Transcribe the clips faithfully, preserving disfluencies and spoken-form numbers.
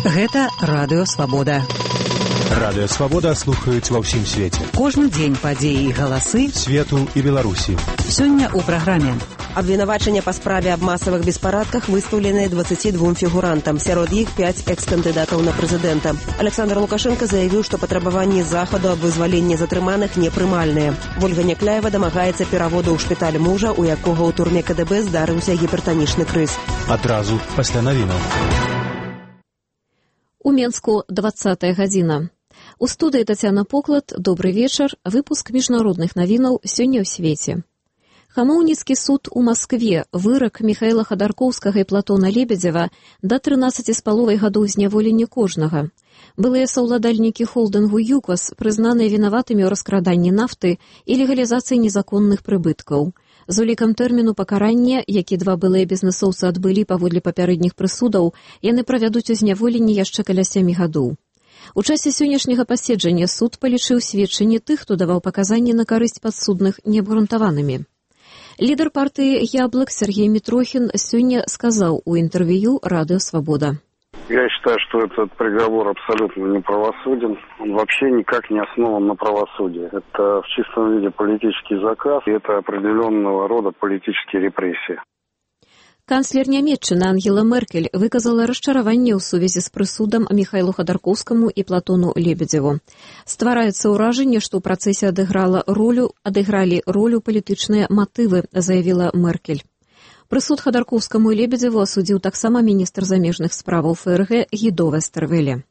Гэта Радыё Свабода. Радыё Свабода слухаюць ва ўсім свеце. Кожны дзень падзеі і галасы свету і Беларусі. Сёння ў праграме. Абвінавачання па справе аб масавых беспарадках выстаўленыя дваццаці двум фігурантам. Сярод іх пяць экс-кандыдатаў на прэзідэнта. Александр Лукашенко заявіў, што патрабаванні захаду аб вызваленні затрыманых непрымальныя. Вольга Някляева дамагаецца пераводу ў шпіталь мужа, у якога ў турме ка дэ бэ здарыўся гіпертанічны крыз. Адразу пасля навінаў. У Менску двадцатая гадзіна. У студыі Тацяна Поклад, добры вечар, выпуск міжнародных навінаў сёння ў свеце. Хамоўніцкі суд у Маскве вырак Міхаіла Хадаркоўскага і Платона Лебедзева да трынаццаці з паловай гадоў зняволення кожнага. Былыя саўладальнікі холдынгу ЮКОС прызнаныя вінаватымі ў раскраданні нафты і легалізацыі незаконных прыбыткаў. З улікам тэрміну пакарання, які два былыя бізнесоўцы адбылі паводле папярэдніх прысудаў, яны правядуць у зняволенні яшчэ каля сямі гадоў. У часе сённяшняга паседжання суд палічыў сведчанні тых, хто даваў паказанні на карысць падсудных, неабгрунтаванымі. Лідар партыі «Яблык» Сергей Митрохин сёння сказаў у интервью «Радио Свобода». Я считаю, что этот приговор абсолютно неправосуден. Он вообще никак не основан на правосудии. Это в чистом виде политический заказ, и это определенного рода политические репрессии. Канцлер Нямецчыны Ангела Меркель выказала расчараванне ў сувязі з прысудам Міхаілу Хадаркоўскаму і Платону Лебедзеву. Ствараецца ўражанне, што ў працэсе адыграла ролю, адыгралі ролю палітычныя матывы, заявіла Меркель. Прысуд Хадаркоўскаму і Лебедзеву асудзіў таксама міністр замежных справаў эф эр гэ Гідо Вестэрвеле.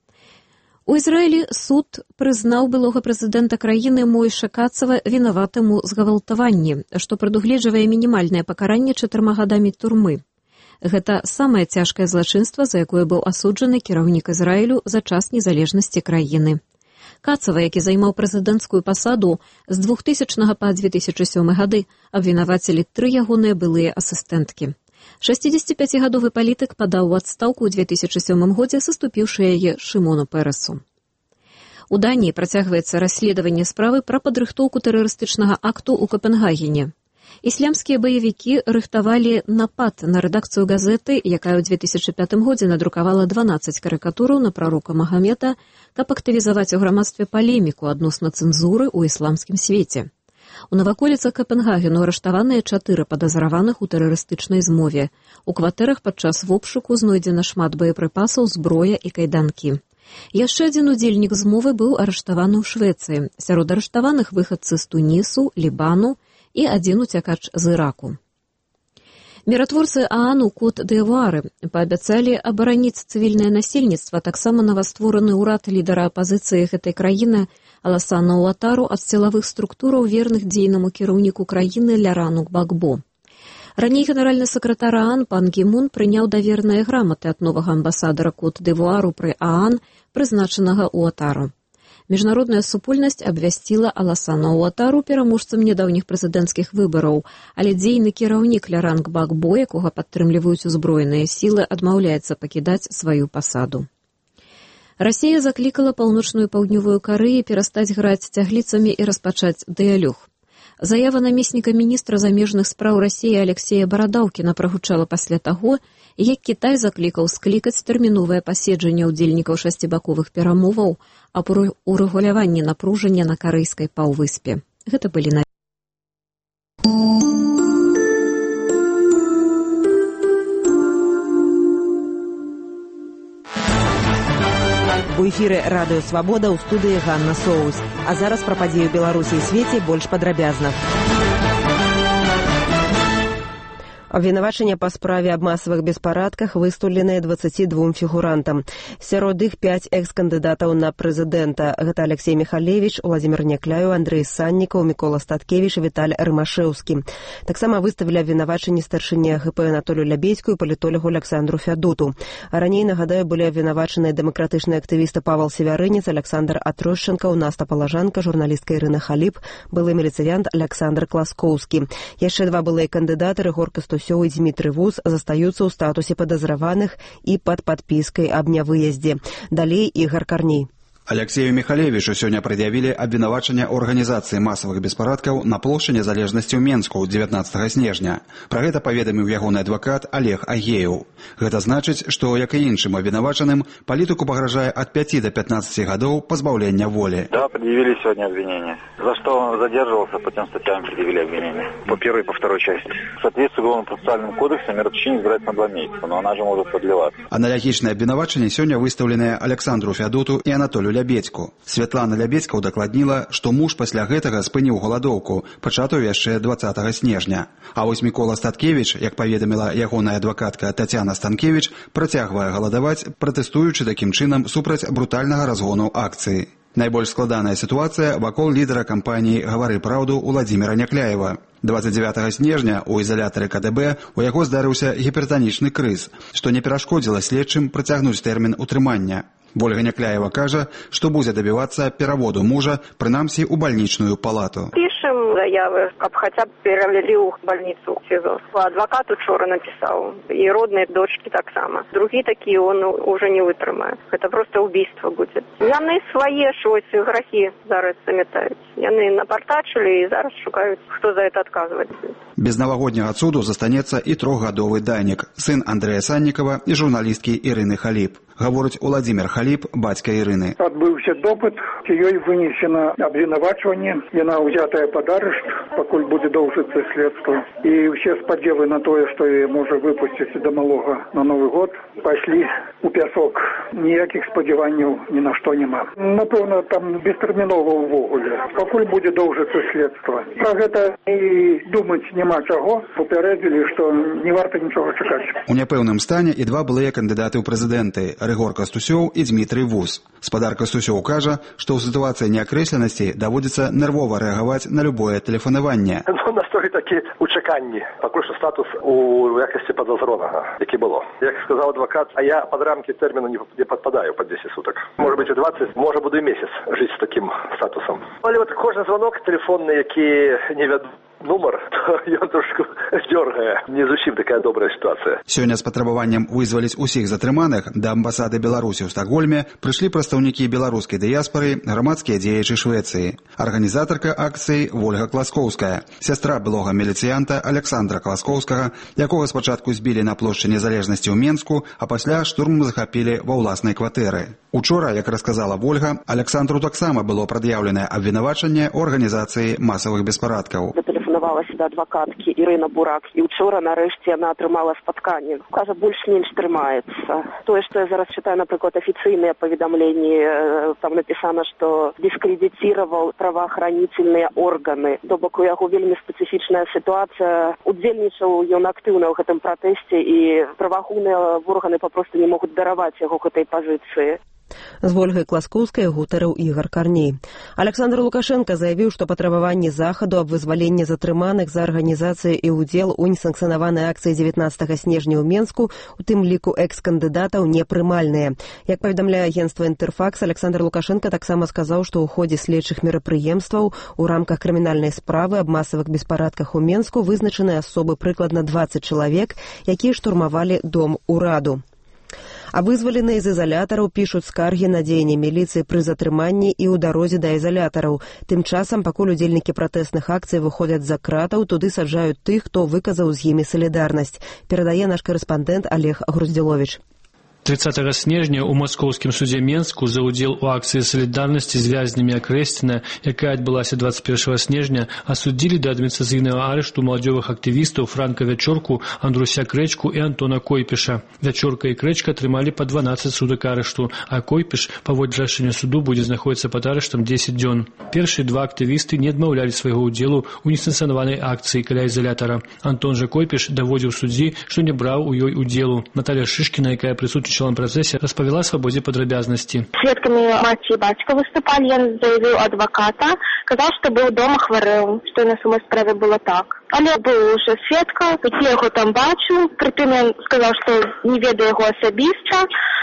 У Ізраілі суд прызнаў былога прэзідэнта краіны Мойша Кацава вінаватым у згвалтаванні, што прадугледжвае мінімальнае пакаранне чатырма гадамі турмы. Гэта самае цяжкае злачынства, за якое быў асуджаны кіраўнік Ізраілю за час незалежнасці краіны. Кацава, які займаў прэзідэнцкую пасаду з двухтысячнага па дзве тысячы сёмы гады, абвінавацілі тры ягоныя былыя асістэнткі. шэсцідзесяціпяцігадовы палітык падаў у адстаўку ў дзве тысячы сёмым годзе, саступіўшы яе Шымону Пэрэсу. У Даніі працягваецца расследаванне справы пра падрыхтоўку тэрарыстычнага акту ў Капенгагене. Іслямскія баевікі рыхтавалі напад на рэдакцыю газеты, якая ў дзве тысячы пятым годзе надрукавала дванаццаць карыкатураў на прарока Магамета, каб актывізаваць у грамадстве палеміку адносна цэнзуры ў ісламскім свеце. У наваколіцах Капенгагену арыштаваныя чатыры падазраваных у тэрарыстычнай змове. У кватэрах падчас вобшуку знойдзена шмат боепрыпасаў, зброя і кайданкі. Яшчэ адзін удзельнік змовы быў арыштаваны ў Швецыі. Сярод арыштаваных выхадцы з Тунісу, Лібану і адзін уцякач з Іраку. Міратворцы ААН у Кот-д'Івуары паабяцалі абараніць цывільнае насельніцтва, таксама новаствораны ўрад лідара апазіцыі гэтай краіны Аласана Уатару ад сілавых структураў, верных дзейнаму кіраўніку краіны Лярану Гбагбо. Раней генеральны сакратар ААН пан Гі Мун прыняў даверныя граматы ад новага амбасадара Кот-д'Івуару пры ААН, прызначанага Уатару. Міжнародная супольнасць абвясціла Аласана Уатару пераможцам нядаўніх прэзідэнцкіх выбараў, але дзейны кіраўнік Ляран Гбагбо, якога падтрымліваюць узброеныя сілы, адмаўляецца пакідаць сваю пасаду. Расія заклікала паўночную і паўднёвую Карэю перастаць граць цягліцамі і распачаць дыялог. Заява намесніка міністра замежных спраў Расіі Алексея Барадаўкіна прагучала пасля таго, як Кітай заклікаў склікаць тэрміновае паседжанне ўдзельнікаў шасцібаковых перамоваў аб урэгуляванні напружання на карэйскай паўвыспе. Гэта былі навіны. У эфіры «Радыё Свабода», ў студыі Ганна Соус. А зараз пра падзеі ў Беларусі і свеце больш падрабязна. Абвінавачання па справе аб масавых беспарадках выстаўленыя дваццаці двум фігурантам. Сярод іх пяць экс-кандыдатаў на прэзідэнта. Гэта Алексей Михалевич, Уладзімір Някляеў, Андрэй Саннікаў, Мікола Статкевіч і Віталь Рымашэўскі. Таксама выставілі абвінавачанні старшыні гэ пэ Анатолію Лябейскую і палітолагу Александру Фядуту. А раней, нагадаю, былі абвінавачаныя дэмакратычныя актывісты Павал Севярынец, Александр Атрощенкаў, Наста Палажанка, журналістка Ірына Халіп, былы міліцыянт Александр Класкоўскі. Яшчэ два былыя кандыдаты Рыгор Кастусёў і Дзмітрый Вуз застаюцца ў статусе падазраваных і пад падпіскай аб нявыездзе. Далей Ігар Карней. Алексею Михалевичу сёння прад'явілі абвінавачанне ў арганізацыі масавых беспарадкаў на плошчы Незалежнасці ў Менску дзевятнаццатага снежня. Пра гэта паведаміў ягоны адвакат Олег Агеев. Гэта значыць, што, як і іншым абвінавачаным, палітыку пагражае ад пяти до пятнадцати гадоў пазбаўлення волі. Да, предъявили сегодня обвинение. За что он задерживался, по тем статьям предъявили обвинение. По первой и по второй части. В соответствии с Уголовно-процессуальным кодексом мера причины избирается на два месяца, но она же может продлеваться. Аналагічнае абвінавачанне сёння выстаўленае Александру Фядоту і Анатолию Лябедзьку. Святлана Лябедзька удакладніла, што муж пасля гэтага спыніў галадоўку, пачатую яшчэ двадцатага снежня. А вось Мікола Статкевіч, як паведаміла ягоная адвакатка Тацяна Станкевіч, працягвае галадаваць, пратэстуючы такім чынам супраць брутальнага разгону акцыі. Найбольш складаная сітуацыя вакол лідара кампаніі «Гавары праўду» Уладзіміра Някляева. двадцать девятого снежня у ізалятары ка дэ бэ у яго здарыўся гіпертанічны крыз, што не перашкодзіла следчым працягнуць тэрмін утрымання. Ольга Някляева кажа, што будзе дабівацца пераводу мужа, прынамсі, у бальнічную палату. Пішем заявы, каб хаця б перавялі ў бальніцу ў СІЗО. Адвакат учора напісаў, і родныя дочкі таксама. Другі такі он уже не вытрымае. Гэта проста убийство будзе. Яны свае шось грахі зараз замятаюць. Яны напартачылі і зараз шукаюць, хто за это адказваць. Без навагодняга цуду застанецца і трохгадовы Данік, сын Андрэя Саннікава і журналісткі Ірыны Халіп. Гаворыць Уладзімір Халіп, бацька Ірыны. Адбыўся допыт, ёй вынесена абвінавачванне, яна ўзятая пад арышт, пакуль будзе доўжыцца следства. І ўсе спадзевы на тое, што яе можа выпусціць да малога на Новы год, пайшлі у пясок. Ніякіх спадзяванняў ні на што няма. Напэўна, там бестэрмінова ўвогуле. Пакуль будзе доўжыцца следства. Пра гэта і думаць няма чаго. Папярэдзілі, што не варта нічога чакаць. У няпэўным стане і два былыя кандыдаты ў прэзідэнты – Рыгор Кастусёў і Дмітрый Вус. Спадар Кастусёў кажа, што ў сітуацыі неакрэсленасці даводзіцца нервова рэагаваць на любое тэлефанаванне. Ну, настрой такі у чаканні. Пакуль што статус у якасці падазронага, які было. Як сказаў адвакат, а я пад рамкі тэрміну не, не падпадаю пад десять суток. Можа быць, у двадцать, можа буду і месяц жыць з такім статусам. Але вот кожны звонок тэлефонны, які не вяду нумар, то ён трошку дёргае. Не зусім такая добрая сітуацыя. Сёння з патрабаваннем вызваліць усіх затрыманых да амбасады Беларусі ў Стакгольме прыйшлі прадстаўнікі беларускай дыяспары, грамадскія дзеячы Швецыі. Арганізатарка акцыі Ольга Класкоўская, сястра былога міліцыянта Александра Класкоўскага, якога спачатку збілі на плошчы Незалежнасці ў Менску, а пасля штурмам захапілі ва ўласнай кватэры. Учора, як расказала Ольга, Александру таксама было прад'яўленае абвінавачанне ў арганізацыі масавых беспарадкаў. Тэлефанавалася да адвакаткі Ірына Бурак, і учора нарэшце яна атрымала спатканне. Кажа, больш-менш трымаецца. Тое, што я зараз чытаю, напрыклад, афіцыйныя паведамленні, там напісана, што дыскрэдыцировал праваахранительныя органы. То бок у яго вельмі спецыфічная сітуацыя. Удзельнічаў ён актыўна ў гэтым пратэсце, і праваахоўныя органы папросту не могуць дараваць яго гэтай пазіцыі. З Ольгай Класкоўскай гутарыў Ігар Карней. Александр Лукашенко заявіў, што патрабаванні захаду аб вызваленні затрыманых за арганізацыю і ўдзел у несанкцыянаванай акцыі дзевятнаццатага снежня ў Менску, у тым ліку экс-кандыдатаў, непрымальныя. Як паведамляе агенцтва «Інтэрфакс», Александр Лукашенко таксама сказаў, што ў ходзе следчых мерапрыемстваў у рамках крымінальнай справы аб масавых беспарадках у Менску вызначаны асобы прыкладна двадцать чалавек, якія штурмавалі дом ураду. А вызваленыя з ізалятараў пішуць скаргі на дзеянне міліцыі пры затрыманні і ў дарозе да ізалятараў. Тым часам, пакуль удзельнікі пратэсных акцый выходзяць за кратаў, туды саджаюць тых, хто выказаў з імі салідарнасць. Перадае наш корэспандэнт Олег Груздзіловіч. тридцатого снежня у Маскоўскім судзе Менску за ўдзел у акцыі салідарнасці з вязнямі Акрэсціна, якая адбылася двадцать первого снежня, асудзілі да адміністрацыйнага арышту маладзёвых актывістаў Франка Вячорку, Андруся Крэчку і Антона Койпіша. Вячорка і Крэчка атрымалі па дванаццаць сутак арышту, а Койпіш, паводле рашэння суду, будзе знаходзіцца пад арыштам дзесяць дзён. Першыя два актывісты не адмаўлялі свайго ўдзелу ў несанкцыянаванай акцыі каля ізалятара. Антон жа Койпіш даводзіў суддзі, што не браў у ёй удзелу. Наталя Шышкіна, якая прысутнічала в процессе, распавяла свабодзе падрабязнасці. Сведкамі маці і бацька выступалі, ён заявіў адваката, казаў, што быў дома, хварэў, што на самой справе было так. Але быў уже сведка, які яго там бачыў, прытым ён сказаў, што не ведае яго асабіста,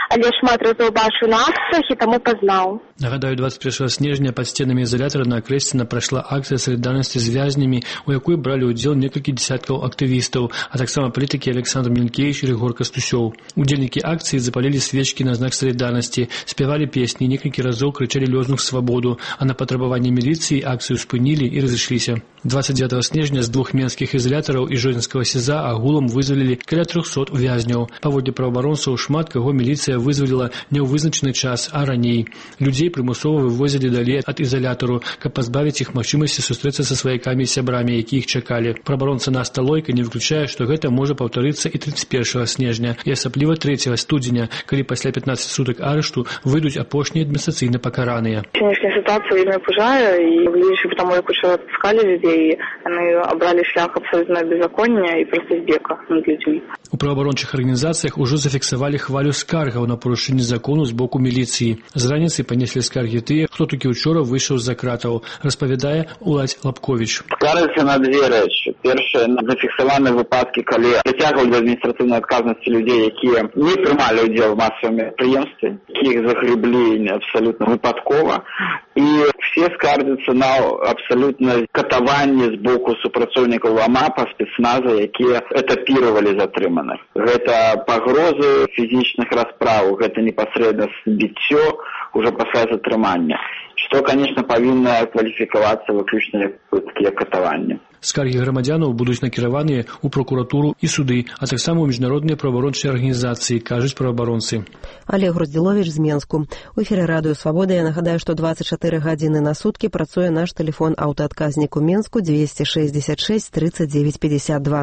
але шмат разоў бачыў на акцыях і таму пазнаў. Нагадаю, двадцать первого снежня пад сценамі ізалятара на Акрэсціна прайшла акцыя салідарнасці з вязнямі, у якой бралі ўдзел некалькі дзесяткаў актывістаў, а таксама палітыкі Александр Мількевіч і Рыгор Кастусёў. Удзельнікі акцыі запалілі свечкі на знак салідарнасці, спявалі песні, некалькі разоў крычалі лёзунг «Свабоду», а на патрабаванне міліцыі акцыю спынілі і разышліся. двадцать девятого снежня з двух менскіх ізалятараў і Жодзінскага СІЗА агулам вызвалілі каля трохсот вязняў. Паводле праваабаронцаў, шмат каго міліцыя вызваліла не ў вызначаны час, а раней. Людзей прымусова вывозілі далей ад ізалятару, каб пазбавіць іх магчымасці сустрэцца са сваякамі і сябрамі, які іх чакалі. Праваабаронца Наста Лойка не выключае, што гэта можа паўтарыцца і тридцать первого снежня, і асабліва трэцяга студзеня, калі пасля пятнадцати сутак арышту выйдуць апошнія адміністрацыйна пакараныя. Сённяшняя ситуация вельмі пужае, і глядзячы по тому, як учора отпускали людей, яны абралі шлях абсолютно беззаконня і проста збека над людзьмі. У праваабарончых арганізацыях ужо зафіксавалі хвалю скаргаў на парушэнне закону з боку міліцыі. З раніцы панеслі скаргі тыя, хто толькі учора выйшаў з-за кратаў, распавядае Уладзь Лапковіч. Скаржацца на две рэчы. Першае, на зафіксаваныя выпадкі, калі прыцягвалі да адміністратыўнай адказнасці людзей, якія не прымалі ўдзел в масавым мерапрыемстве, якіх загрэблі абсалютна выпадкова. І все скардзяцца на абсалютна катаванне з боку супрацоўнікаў АМАПа, спецназа, якія этапіравалі затрыманых. Гэта пагрозы фізічных распраў, гэта непасрэдна біццё уже пасля затрымання, што, конечно, павінна кваліфікавацца выключна як катаванне. Скаргі грамадзянаў будуць накіраваныя ў прокуратуру і суды, а таксама ў міжнародныя праваабарончыя арганізацыі, кажуць праваабаронцы. Олег Груздзіловіч з Менску. У эфіры Радыё Свабода. Я нагадаю, што двадцать чатыры гадзіны на суткі працуе наш тэлефон аўтаадказнік у Менску двести шестьдесят шесть тридцать девять пятьдесят два.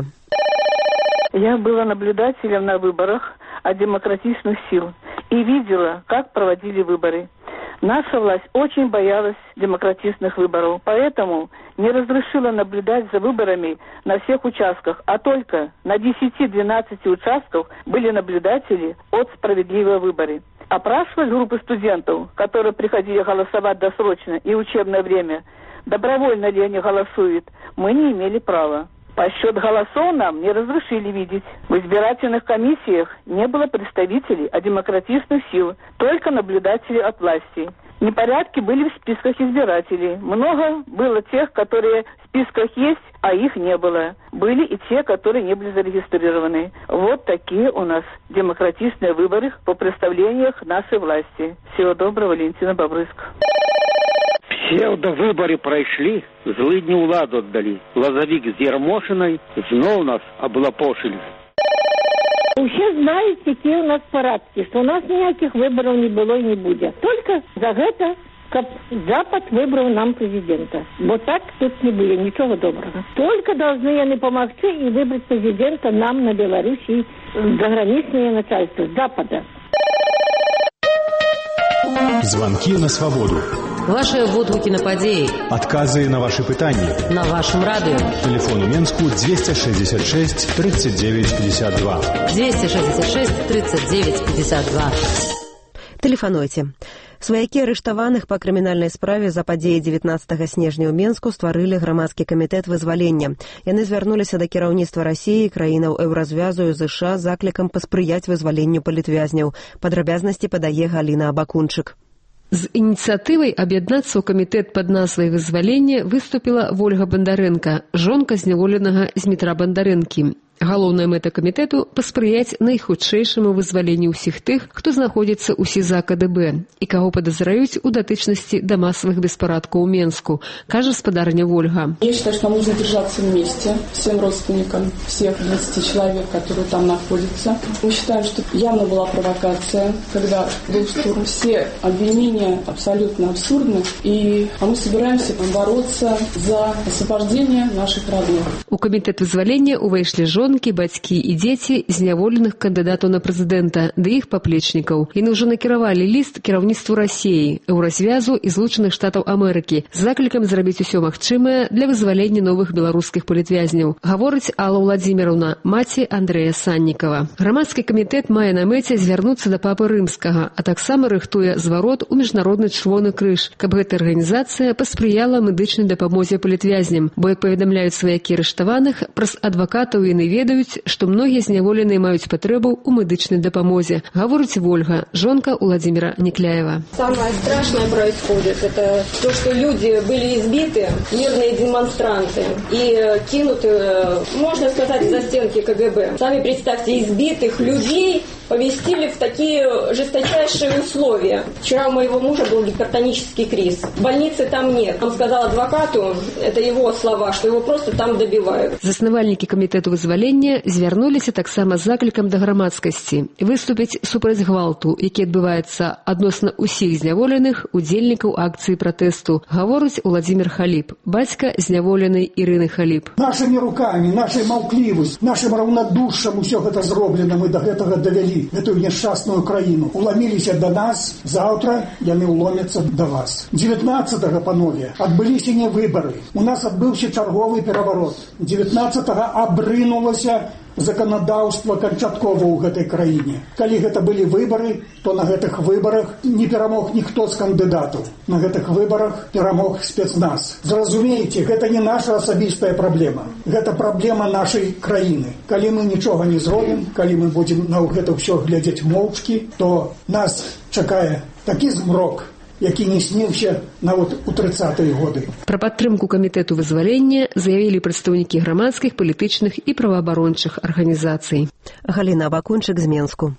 Я была наблюдателем на выборах от демократичных сил и видела, как проводили выборы. Наша власть очень боялась демократичных выборов, поэтому не разрешила наблюдать за выборами на всех участках, а только на десяти-двенадцати участках были наблюдатели от «Справедливые выборы». Опрашивали группы студентов, которые приходили голосовать досрочно и учебное время, добровольно ли они голосуют, мы не имели права. Подсчет голосов нам не разрешили видеть. В избирательных комиссиях не было представителей от демократичных сил, только наблюдатели от власти. Непорядки были в списках избирателей. Много было тех, которые в списках есть, а их не было. Были и те, которые не были зарегистрированы. Вот такие у нас демократичные выборы по представлениях нашей власти. Всего доброго, Валентина Бобрыск. Псевдовыборы пройшли, злыдні ўладу отдали. Лазовик с Ермошиной знов нас облапошили. Все знают, какие у нас парадки, что у нас никаких выборов не было и не будет. Только за это, как Запад выбрал нам президента. Вот так тут не было, ничего доброго. Только должны они помогти и выбрать президента нам на Беларуси, заграничное начальство, с Запада. Звонки на свободу. Ваши водгукі на падзеі. Адказы на ваши пытанні. На вашем радио. Телефон у Менску двести шестьдесят шесть тридцать девять пятьдесят два. двести шестьдесят шесть тридцать девять пятьдесят два. Тэлефануйце. Сваякі арыштаваных па крымінальнай справе за падзеі дзевятнаццатага снежня ў Менску стварылі грамадскі камітэт вызвалення. Яны звярнуліся да кіраўніцтва Расіі, краінаў Еўразвязу і ЗША з заклікам паспрыяць вызваленню палітвязняў. Падрабязнасці падае Галіна Абакунчык. З ініцыятывай аб'яднацца ў камітэт пад назвай вызвалення выступіла Вольга Бандарэнка, жонка зняволенага Змітра Бандарэнкі. Галоўная мэта камітэту – паспрыяць найхутчэйшаму вызваленню ўсіх тых, хто знаходзіцца ў СІЗА КДБ і каго падазраюць у датычнасці да масавых беспарадкаў у Менску, кажа спадарня Вольга. Я считаю, что нам нужно держаться вместе всем родственникам всех двадцати человек, которые там находятся. Мы считаем, что явно была провокация, когда был штурм. Все обвинения абсолютно абсурдны, и мы собираемся бороться за освобождение наших родных. У камітэт вызвалення увайшлі жонкі, бацькі і дзеці зняволеных кандыдатаў на прэзідэнта, ды іх паплечнікаў. Яны ўжо накіравалі ліст кіраўніцтву Расіі, Еўразвязу і Злучаных Штатаў Амерыкі з заклікам зрабіць усё магчымае для вызвалення новых беларускіх палітвязняў, гаворыць Алла Владзіміровна, маці Андрэя Саннікава. Грамадскі камітэт мае на мэце звярнуцца да папы Рымскага, а таксама рыхтуе зварот у міжнародны чырвоны крыж, каб гэта арганізацыя паспрыяла медычнай дапамозе палітвязням, бо, як паведамляюць сваякі арыштаваных, праз адвакатаў і ведаюць, што многія зняволеныя маюць патрэбу ў медычнай дапамозе, гаворыць Вольга, жонка Владимира Некляева. Самое страшное происходит, это то, что люди были избиты, мирные демонстранты, и кинуты, можно сказать, за стенки ка гэ бэ. Сами представьте, избитых людей поместили в такие жесточайшие условия. Вчера у моего мужа был гипертонический криз. Больницы там нет. Он сказал адвокату, это его слова, что его просто там добивают. Заснавальнікі камітэту вызвалення звярнуліся таксама з заклікам да грамадскасці выступіць супраць гвалту, які адбываецца адносна ўсіх зняволеных удзельнікаў акцыі пратэсту, гаворыць Владимир Халіп, бацька зняволенай Ірыны Халіп. Нашими руками, нашай маўклівасць, нашим раўнадушшам усё гэта зроблена, мы да гэтага давялі гэтую няшчасную краіну. Уламіліся да нас, заўтра яны ўломяцца да вас. дзевятнаццатага, панове, адбыліся не выбары. У нас адбыўся чарговы пераварот. дзевятнаццатага абрынулася заканадаўства канчаткова ў гэтай краіне. Калі гэта былі выбары, то на гэтых выбарах не перамог ніхто з кандыдатаў. На гэтых выбарах перамог спецназ. Зразумееце, гэта не наша асабістая праблема. Гэта праблема нашай краіны. Калі мы нічога не зробім, калі мы будзем на гэта ўсё глядзець моўчкі, то нас чакае такі змрок, які не сніўся нават у трыццатыя годы. Пра падтрымку камітэту вызвалення заявілі прадстаўнікі грамадскіх, палітычных і праваабарончых арганізацый. Галіна Абакунчык з Менску.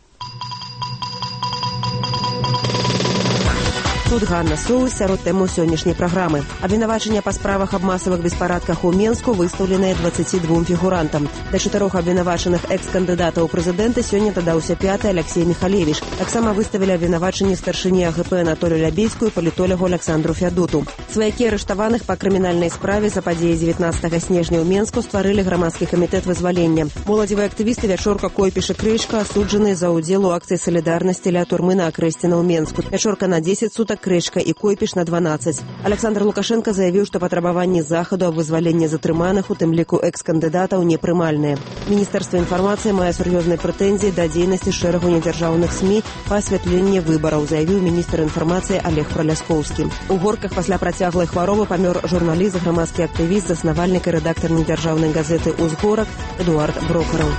Тут Ганна Соус сярод тэмаў сённяшняй праграмы. Абвінавачанне па справах аб масавых беспарадках у Менску выстаўленыя дваццаці двум фігурантам. Да чатырох абвінавачаных экс-кандыдатаў у прэзідэнты сёння дадаўся пяты Алексей Михалевич. Таксама выставілі абвінавачанне старшыні а гэ пэ Анатолію Лябецьку і палітолягу Александру Фядуту. Сваякі арыштаваных па крымінальнай справе за падзеі дзевятнаццатага снежня ў Менску стварылі грамадскі камітэт вызвалення. Моладзевыя актывісты Вячорка, Койпіш і Крышка асуджаны за ўдзел у акцыі салідарнасці ля турмы на Акрэсціна ў Менску. Вячорка на дзесяць сутак, Крышка і Койпіш на дванаццаць. Александр Лукашенко заявіў, што патрабаванні захаду аб вызваленні затрыманых, у тым ліку экс-кандыдатаў, непрымальныя. Міністэрства інфармацыі мае сур'ёзныя прэтэнзіі да дзейнасці шэрагу недзяржаўных СМІ па асвятленні выбараў, заявіў міністр інфармацыі Олег Праляскоўскі. У Горках пасля працяглай хваробы памёр журналіст, грамадскі актывіст, заснавальнік і рэдактар недзяржаўнай газеты «Узгорак» Эдуард Брокараў.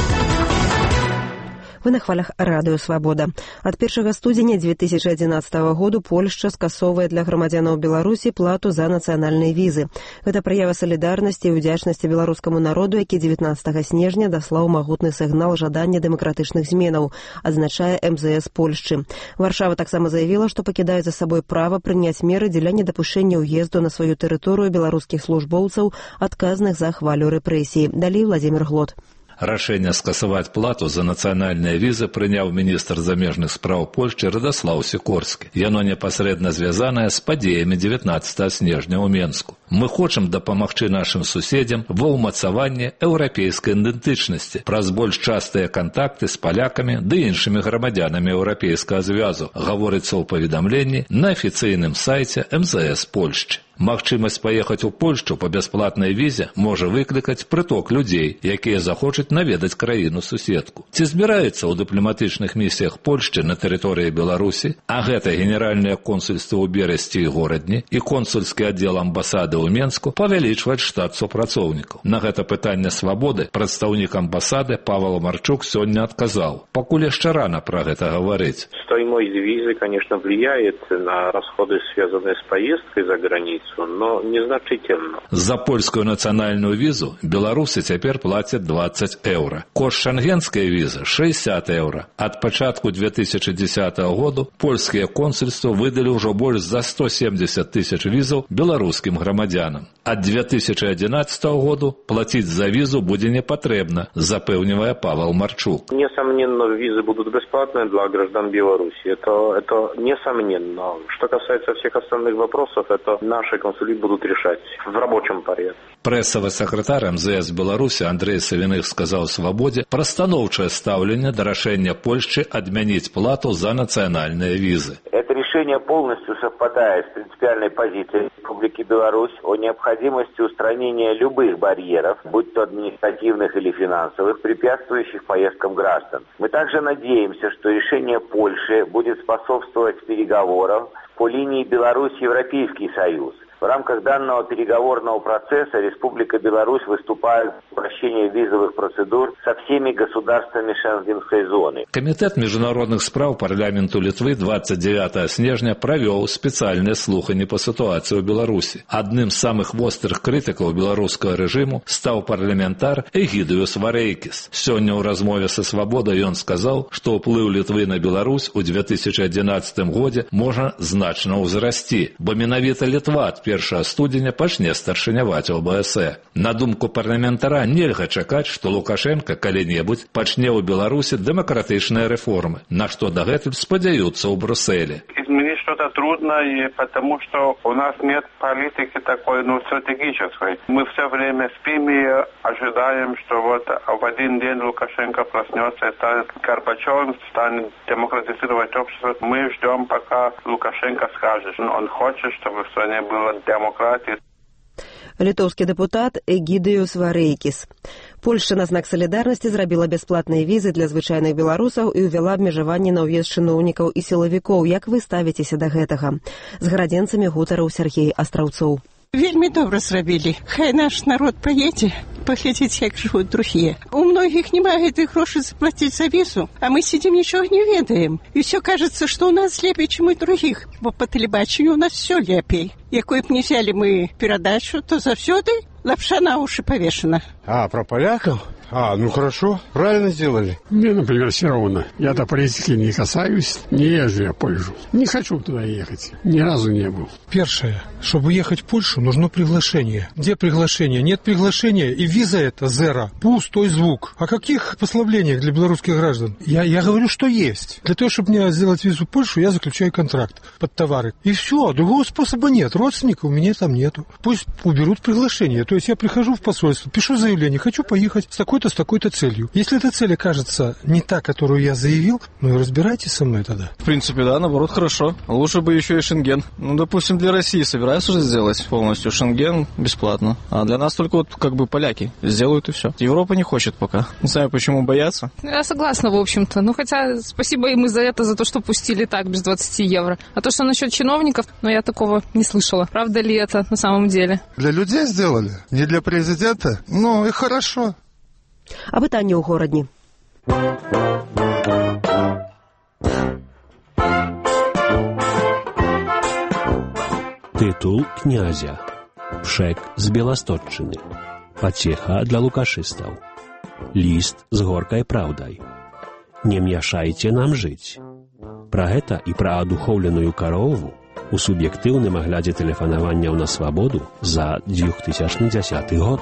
Вы на хвалях радыё «Свабода». Ад першага студзеня дзве тысячы адзінаццатага году Польшча скасоўвае для грамадзянаў Беларусі плату за нацыянальныя візы. Гэта праява салідарнасці і ўдзячнасці беларускаму народу, які дзевятнаццатага снежня даслаў магутны сігнал жадання дэмакратычных зменаў, адзначае эм зэ эс Польшчы. Варшава таксама заявіла, што пакідае за сабой права прыняць меры дзеля недапушэння ўезду на сваю тэрыторыю беларускіх службоўцаў, адказных за хвалю рэпрэсій. Далей Владимир Глот. Рашэнне скасаваць плату за нацыянальныя візы прыняў міністр замежных спраў Польшчы Радаслаў Сікорскі. Яно непасрэдна звязанае з падзеямі дзевятнаццатага снежня ў Менску. Мы хочам дапамагчы нашым суседзям ва ўмацаванні еўрапейскай ідэнтычнасці праз больш частыя кантакты з палякамі ды іншымі грамадзянамі еўрапейскага звязу, гаворыцца ў паведамленні на афіцыйным сайце эм зэ эс Польшчы. Магчымасць паехаць у Польшчу па бясплатнай візе можа выклікаць прыток людзей, якія захочуць наведаць краіну-суседку. Ці збіраюцца ў дыпламатычных місіях Польшчы на тэрыторыі Беларусі, а гэта генеральнае консульства ў Берасці і Горадні і консульскі аддзел амбасады ў Менску павялічваць штат супрацоўнікаў. На гэта пытанне «Свабоды» прадстаўнік амбасады Павел Марчук сёння адказаў. Пакуль яшчэ рана пра гэта гаварыць. Стоимость визы, конечно, влияет на расходы, связанные с поездкой за границу, но незначительно. За польскую нацыянальную візу беларусы цяпер плацяць дваццаць еўра. Кошт шенгенскай візы шэсцьдзесят еўра. Ад пачатку две тысячи дзесятага году польскія консульства выдалі ўжо больш за сто семьдесят тысяч візаў беларускім грамадзянам. Ад две тысячи одиннадцатого году платіць за візу будзе не патрэбна, запэўнівае Павел Марчук. Несомненно, визы будут бесплатные для граждан Беларуси. Это, это несомненно. Что касается всех остальных вопросов, это наши консулы будут решать в рабочем порядке. Прэсавы сакратар эм зэ эс Беларусі Андрей Савіных сказаў «Свабодзе» пра станоўчае стаўленне да рашэння Польшчы адмяніць плату за нацыянальныя візы. Это решение полностью совпадает с принципиальной позицией Республики Беларусь о необходимости устранения любых барьеров, будь то административных или финансовых, препятствующих поездкам граждан. Мы также надеемся, что решение Польши будет способствовать переговорам по линии Беларусь-Европейский Союз, В рамках данного переговорного процесса Республика Беларусь выступает за упрощение визовых процедур со всеми государствами Шенгенской зоны. Комитет международных справ парламенту Литвы двадцать девятого снежня провел специальные слухания по ситуации в Беларуси. Одним из самых острых критиков белорусского режиму стал парламентар Эгидиус Варейкис. Сегодня в размове со «Свободой» он сказал, что вплыв Литвы на Беларусь у две тысячи одиннадцатом году можно значно узрасти, бо менавіта Литва от первого студеня пачне старшыняваць у ОБСЕ. На думку парламентара, нельга чакаць, што Лукашенко калі-небудзь пачне ў Беларусі дэмакратычныя рэформы, на што дагэтуль спадзяюцца ў Брюсселе. Изменить что-то трудно, и потому что у нас нет политики такой, ну, стратегической. Мы все время спим и ожидаем, что вот в один день Лукашенко проснется и станет Горбачевым, станет демократизировать общество. Мы ждем, пока Лукашенко скажет. Он хочет, чтобы в стране была демократия. Літоўскі дэпутат Эгідыюс Варейкіс. Польшча на знак салідарнасці зрабіла бясплатныя візы для звычайных беларусаў і ўвяла абмежаванні на ўезд чыноўнікаў і сілавікоў. Як вы ставіцеся да гэтага? З гарадзенцамі гутарыў Сергей Астраўцоў. Вельмі добра зрабілі. Хай наш народ паедзе, паглядзець, як жывуць другія. У многіх няма гэтых грошай заплаціць за візу, а мы сидим нічога не ведаем. І все кажется, что у нас лепей, чем у других, бо по тэлебачанню у нас все лепей. Якой б не взяли мы перадачу, то завсёды лапша на уши повешена. А, про поляков? А, ну хорошо, правильно сделали. Мне, например, все равно. Я до политики не касаюсь, не езжу я в Польшу. Не хочу туда ехать, ни разу не был. Первое, чтобы ехать в Польшу, нужно приглашение. Где приглашение? Нет приглашения, и виза это зеро, пустой звук. О каких послаблениях для белорусских граждан? Я, я говорю, что есть. Для того, чтобы мне сделать визу в Польшу, я заключаю контракт под товары. И все, другого способа нет. Родственников у меня там нету. Пусть уберут приглашение. То есть я прихожу в посольство, пишу заявление, хочу поехать с такой-то, с такой-то целью. Если эта цель окажется не та, которую я заявил, ну и разбирайтесь со мной тогда. В принципе, да, наоборот, хорошо. Лучше бы еще и Шенген. Ну, допустим, для России собираются уже сделать полностью Шенген бесплатно. А для нас только вот как бы поляки сделают и все. Европа не хочет пока. Не знаю, почему боятся. Я согласна, в общем-то. Ну, хотя спасибо им и за это, за то, что пустили так, без двадцати евро. А то, что насчет чиновников, ну, я такого не слышала. Правда ли это на самом деле? Для людей сделали, не для президента. Ну, и хорошо. А пытанне ў горадні. Тытул князя. Пшек з Беластотчыны. Пацеха для лукашыстаў. Ліст з горкай праўдай. Не мяшайце нам жыць. Пра гэта і пра адухоўленую карову у суб'ектыўным аглядзе тэлефанаванняў на свабоду за две тысячи десятый год.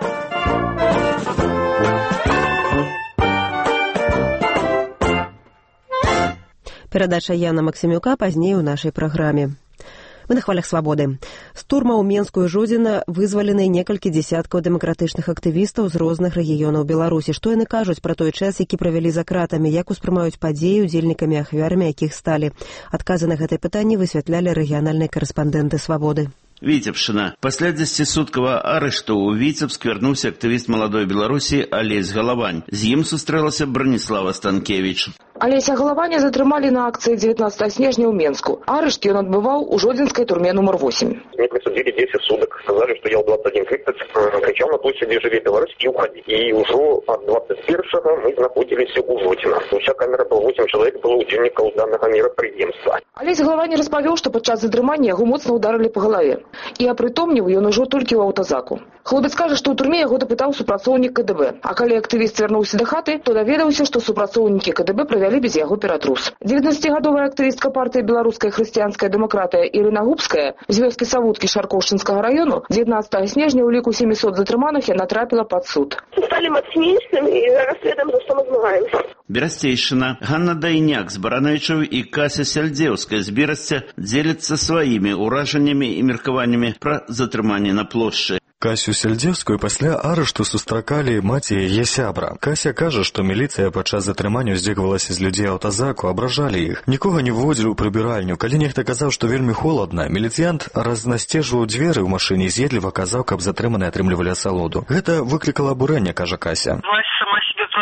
Перадача Яна Максімюка пазней у нашай праграме. Мы на хвалях свабоды. З турма ў Менскую Жодзіна вызвалены некалькі дзесяткаў дэмакратычных актывістаў з розных рэгіёнаў Беларусі. Што яны кажуць пра той час, які правялі за кратамі, як успрымаюць падзеі, удзельнікамі ахвярамі якіх сталі? Адказы на гэтае пытанне высвятлялі рэгіянальныя карэспандэнты свабоды. Віцебшчына. Пасля дзесяцісуткавага арышту ў Віцебск вярнуўся актывіст маладой Беларусі Алесь Галавань. З ім сустрэлася Браніслава Станкевіч. Алеся Галаваня затрымалі на акцыі девятнадцатого снежня ў Менску. Арышт ён адбываў у Жодзінскай турме номер восемь. Мне присудили десять суток. Сказали, что я в двадцать один тридцать кричал на площади «Живи Беларусь» и уходи. И уже от двадцать первого мы находились у Жодзіна. Вся камера была восемь человек, было удзельнікаў данного мерапрыемства. Алесь Галаваня распавёў, што падчас затрымання яго моцна ударылі па галаве. І апрытомніў ён ужо толькі ў аўтазаку. Хлопец кажа, што ў турме яго дапытаў супрацоўнік ка дэ бэ. А калі актывіст вярнуўся да хаты, то даведаўся, што супрацоўнікі ка дэ бэ правялі без яго ператрус. девятнаццацігадовая актывістка партыі «Беларуская хрысціянская дэмакратыя» Ірына Губская з вёскі Савуткі Шаркоўшчынскага раёну девятнадцатого снежня ў ліку семисот затрыманых яна трапіла пад суд. Сталі мацнейшымі і зараз ведам, за што мы змагаемся. Берасцейшчына. Ганна Дайняк з Баранайчаў і Кася Сяльдзеўская з Берасця дзеліцца сваімі ўражаннямі і меркаваннямі пра затрыманне на плошчы. Касю Сяльдзеўскую пасля арышту сустракалі маці яе сябра. Кася кажа, што міліцыя падчас затрымання здзекавалася з людзей аўтазаку, абражалі іх. Нікога не вводзілі ў прыбіральню. Калі нехта казаў, што вельмі холадна, міліцыянт разнасцежваў дзверы ў машыне і з'едліва казаў, каб затрыманыя атрымлівалі асалоду. Гэта выклікала абурэнне, кажа Кася. Власть сама себе просто бомбу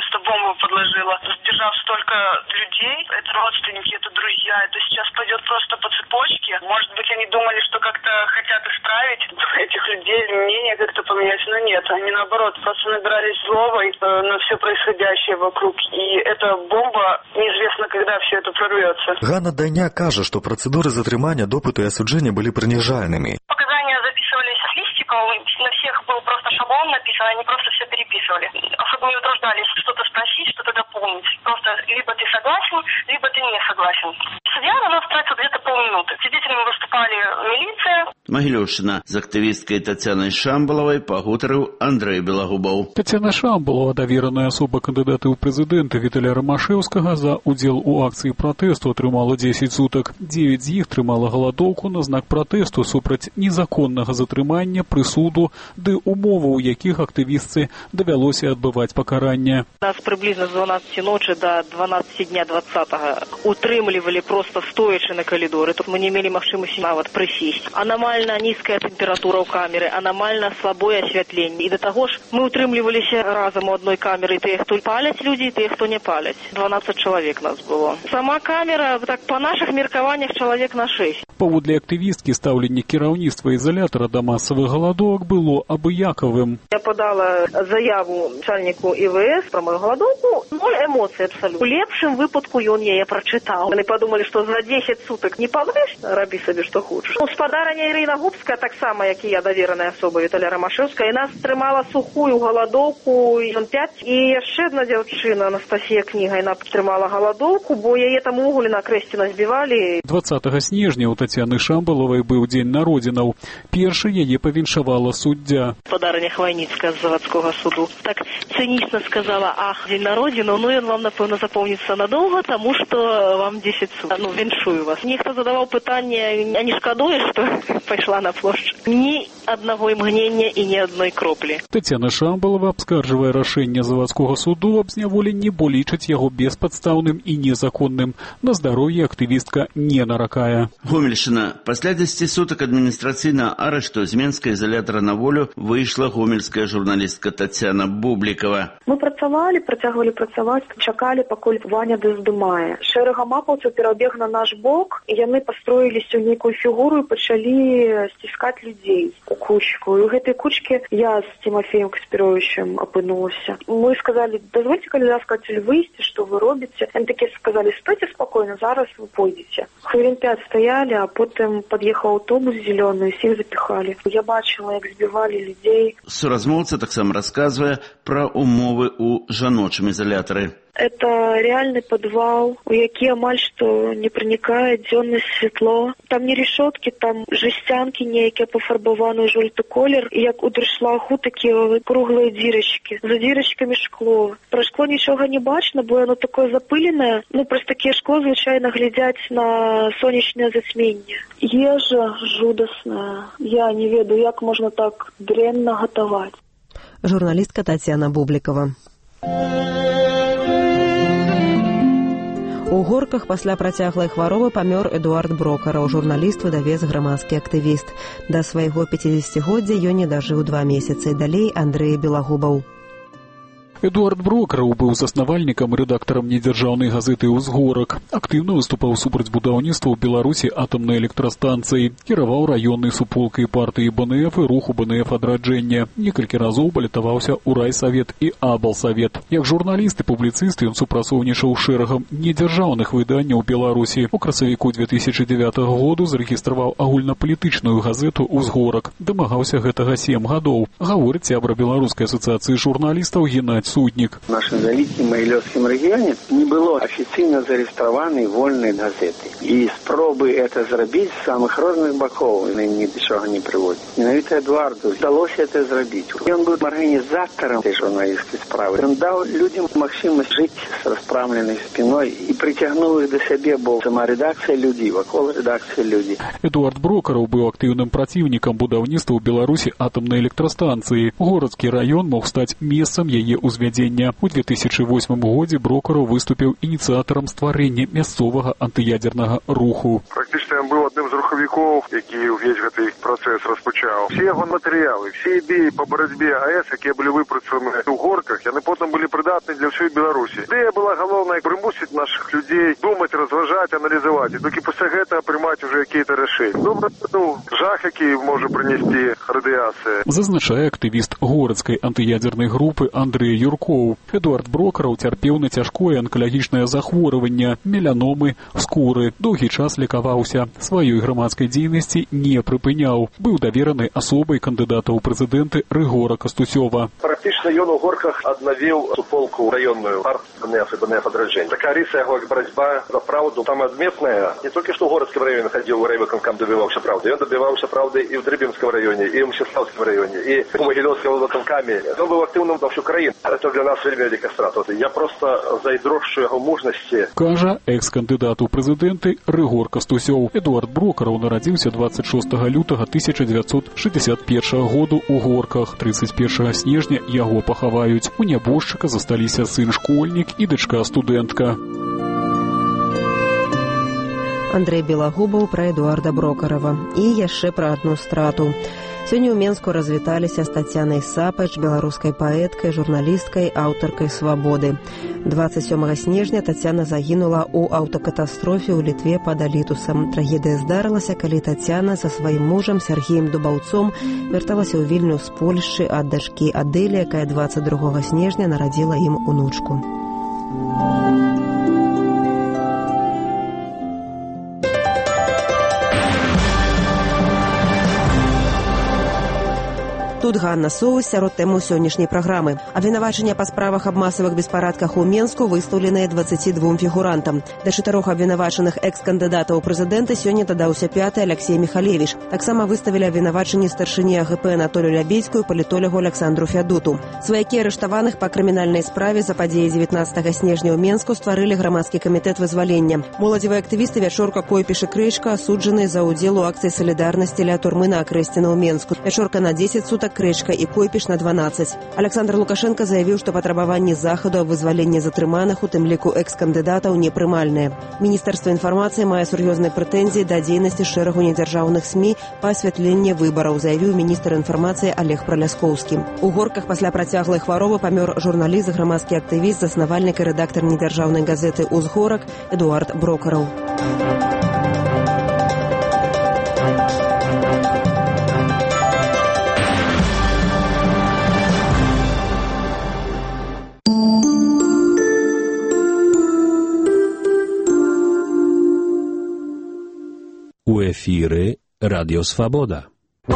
бомбу подложила. Задержав столько людей, это родственники, это друзья, это сейчас пойдет просто по цепочке. Может быть, они думали, что как-то хотят исправить этих людей, мнение как-то поменять, но нет, они наоборот просто набирались злобой на все происходящее вокруг. И эта бомба, неизвестно, когда все это прорвется. Ганна Дайняк кажа, што працэдуры затрымання, допыту і асуджэння былі прыніжальнымі. Показания записывались с листиков, на всех был просто шаблон написан, они просто все переписывали. Особо не утруждались что-то спросить, что-то дополнить. Просто либо ты согласен, либо ты не согласен. Судья на нас тратил где-то полминуты. Свидетелями выступали милиция. Магілёўшчына з актывісткай Тацянай Шамбалавай пагутарыў Андрэй Белагубаў. Тацяна Шамбалава, давераная асоба кандыдата ў прэзідэнты Віталя Рамашэўскага, за удзел у акцыі пратэсту атрымала дзесяць сутак. дзевяць з іх трымала галадоўку на знак пратэсту супраць незаконнага затрымання, прысуду ды умоваў, у якіх актывістцы давялося адбываць пакаранне. Нас прыблізна з дванаццаці ночы да дванаццаці дня двадцатага утрымлівалі просто стоячы на калідоры. Тут мы не мелі магчымасці нават прысесці. Анамальна нізкая тэмпература ў камеры, анамальна слабое асвятленне. І да таго ж мы утрымліваліся разам у адной камеры, тыя, хто паляць людзі, тыя, хто не паляць. дванаццаць чалавек нас было. Сама камера, так па нашых меркаваннях, чалавек на шэсць. Паводле актывісткі, стаўленне кіраўніцтва ізалятара да масавых галадоўак было абыякавым. Я подала заяву начальнику І Вэ Эс про мою голодовку. Ноль эмоций абсолютно. У лепшым выпадку ён яе прочитал. Они подумали, что за десять суток не палишь, раби себе что хочешь. Ну, спадарня Ірина Губская, так само, як і я, давераная особа Віталя Рамашэўская, і нас трымала сухую голодовку ён пять. І яшчэ одна дзяўчына, Анастасія Кніга, яна трымала голодовку, бо яе там уголі на крэсце назбівалі. двадцатага снежня у Тацяны Шамбалавай быў дзень народзінаў. Першы яе павіншавала суддзя. Спадарня Хвайніцкая з заводского суду так цинично сказала: ах, день народзіну, ну ён вам, напэўна, запомнится надолго, тому что вам десять суток. Ну, віншую вас. Нехто задаваў пытанне, а не шкадуеш, што пайшла на плошчу? Ні аднаго імгнення і ні адной кроплі. Тацяна Шамбалава, абскарджвае рашэнне заводского суду аб зняволенні, бо лічыць яго беспадстаўным і незаконным. На здароўе актывістка не наракае. Гомельшчына. Пасля дзесяці сутак адміністрацыйнага арышту з Менскага ізалятара на волю выйшла гомельская журналістка Тацяна Бублікова. Мы працавалі, працягвалі працаваць, чакалі, пакуль Ваня даздымае. Шэрага мапаўцаў перабег на наш бок, і яны пастроіліся ў нейкую фігуру і пачалі сціскаць людзей у кучку. І ў гэтай кучке я з Тимофеем Каспіровичем апынулася. Мы сказали: дазвольте, калі ласка, выйсці, што вы робіце? Яны такі сказали: стойте спокойно, зараз вы пойдзеце. Хвілін пять стаялі, а потым пад'ехаў аўтобус зелёны, всіх запіхалі. Я бачила, як збівалі людзей. Суразмоўца таксама расказвае пра умовы ў жаночым ізалятары. Это реальный подвал, у які амаль што не проникае дзённае святло. Там не решетки, там жестянки нейкія пафарбаваны ў жолты колер, і як у дуршлагу такія круглыя дзірачкі. За дзірачкамі шкло. Пра шкло нічога не бачна, бо яно такое запыленае. Ну, праз такія шкло звычайна глядзяць на сонечнае зацьменне. Ежа жудасная. Я не ведаю, як можна так дрэнна гатаваць. Журналістка Тацяна Бублікова. У Горках пасля працяглай хваробы памёр Эдуард Брокараў, журналіст, выдавец, грамадскі актывіст. Да свайго пяцідзесяцігоддзя ён не дажыў два месяцы. Далей Андрэй Белагубаў. Эдуард Брокараў быў заснавальнікам і рэдактарам недзяржаўнай газеты «Узгорак». Актыўна выступаў супраць будаўніцтва ў Беларусі атамнай электрастанцыі, кіраваў раённай суполкай партыі Бэ Эн Эф і руху Бэ Эн Эф адраджэння. Некалькі разоў балятаваўся ў райсавет і аблсавет. Як журналіст і публіцыст ён супрацоўнічаў шэрагам недзяржаўных выданняў Беларусі. У красавіку две тысячы дзевятага году зарэгістраваў агульнапалітычную газету «Узгорак». Дамагаўся гэтага сем гадоў. Гаворыць сябра Беларускай асацыяцыі журналістаў Геннадзь Суднік. В нашем Заліцкім Магілёўскім рэгіёне не было афіцыйна зарэгістраванай вольнай газеты. І спробы это зрабіць з самых розных бакоў ні да чага не прыводзяць. Менавіта Эдуарду удалося это зрабіць. Ён быў арганізатарам этой журналістскай справы. Ён даў людям магчымасць жыць з распрамленай спіной і прыцягнуў іх да сябе, бо сама рэдакцыя людзей, вакол рэдакцыі людзей. Эдуард Брокараў быў актыўным праціўнікам будаўніцтва ў Беларусі атамнай электрастанцыі. Горацкі раён мог стаць месцам яе ўзвядзення. У две тысячи восьмым годзе Брокараў выступіў ініцыятарам стварэння мясцовага антыядзернага руху. Практычна ён быў адным з рухавых рухавікоў, які ўвесь гэты працэс распачаў. Все яго матэрыялы, все ідэі по барацьбе АЭС, якія былі выпрацаваны ў горках, яны потым былі прыдатны для ўсёй Беларусі. Ідэя была галоўнай прымусіць нашых людзей думаць, разважаць, аналізаваць, і толькі пасля гэтага прымаць уже якія-то рашэнні. Добра, ну, жах, які можа прынесці радыяцыя. Зазначае актывіст горадскай антыядзернай групы Андрэй Юркоў. Эдуард Брокараў цярпеў на цяжкое анкалагічнае захворванне, меланомы, скуры. Доўгі час лікаваўся. Сваёй грамадскай дзейнасці не прыпыняў. Быў давераны асобай кандыдата ў прэзідэнты Рыгора Кастусёва. Практычна ён у горках аднавіў суполку раённую парт БНФ і БНФ адраджэнь. Такая рыса яго, як барацьба за праўду, там адметная. Не толькі што ў горадскім раёне хадзіў у райвыканкам, добіваўся праўды. Ён добіваўся праўды і ў Дрыбінскім раёне, і ў Мсціслаўскім раёне, і ў Магілёўскім выканкамі. Ён быў актыўным на всю краіну. Это для нас вельмі вяліка страта. Я просто зайздрошчу яго мужнасці. Кажа экс-кандыдат у прэзідэнты Рыгор Кастусёў. Эдуард Брокараў нарадзіўся двадцать шостага лютага тысяча дзевяцьсот шэсцьдзесят першага году ў горках. тридцать першага снежня яго пахаваюць. У нябожчыка засталіся сын-школьнік і дачка-студэнтка. Андрэй Белагубаў пра Эдуарда Брокарава. І яшчэ пра адну страту. Сёння ў Менску развіталіся з Тацянай Сапач, беларускай паэткай, журналісткай, аўтаркай «Свабоды». двадцать сёмага снежня Тацяна загінула ў аўтакатастрофе ў Літве пад Алітусам. Трагедыя здарылася, калі Тацяна са сваім мужам Сергеем Дубаўцом вярталася ў Вільню з Польшчы ад дачкі Адэлі, якая двадцать другога снежня нарадзіла ім унучку. Тут Ганна Соус сярод тэмаў сённяшняй праграмы. Абвінавачання па справах аб масавых беспарадках у Менску выстаўленыя дваццаці двум фігурантам. Да чатырох абвінавачаных экс-кандыдатаў у прэзідэнты сёння дадаўся пяты Алексей Михалевич. Таксама выставілі абвінавачанні старшыні АГП Анатолію Лябедзьку і палітолагу Александру Фядуту. Сваякі арыштаваных па крымінальнай справе за падзеі дзевятнаццатага снежня ў Менску стварылі грамадскі камітэт вызвалення. Моладзевыя актывісты Вячорка, Койпіш і Крэчка асуджаны за ўдзел у акцыі салідарнасці ля турмы на Акрэсціна ў Менску. Вячорка на дзесяць сутак, Крэчка і Койпіш на дванаццаць. Александр Лукашенко заявіў, што патрабаванні захаду аб вызваленні затрыманых, у тым ліку экс-кандыдатаў, непрымальныя. Міністэрства інфармацыі мае сур'ёзныя прэтэнзіі да дзейнасці шэрагу недзяржаўных СМІ па асвятленні выбараў, заявіў міністр інфармацыі Олег Праляскоўскі. У горках пасля працяглай хваробы памёр журналіст, грамадскі актывіст, заснавальнік і рэдактар недзяржаўнай газеты «Узгорак» Эдуард Брокараў. У эфіры Радіо Свабода.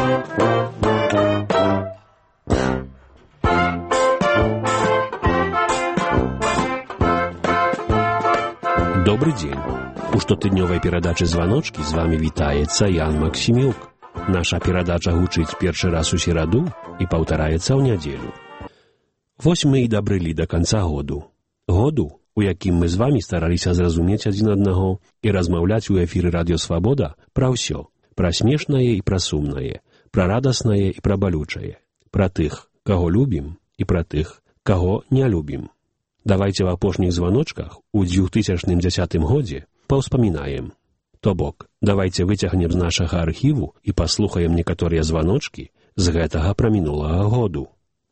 Добрый дзень. У штотыднёвай перадачы «Званочкі» з вами вітаецца Ян Максімюк. Наша перадача гучыць першы раз у сераду і паўтараецца ў нядзелю. Вось мы і дабрылі да канца году. Году, у якім мы з вами стараліся зразумець адзін аднаго і размаўляць у эфіры Радіо Свабода пра ўсё, пра смешнае і пра сумнае, пра радаснае і пра балючае, пра тых, каго любім, і пра тых, каго не любім. Давайце в апошніх званочках у две тысячи дзесятым годзе паўспамінаем. То бок, давайце выцягнем з нашага архіву і паслухаем некаторыя званочкі з гэтага прамінулага году.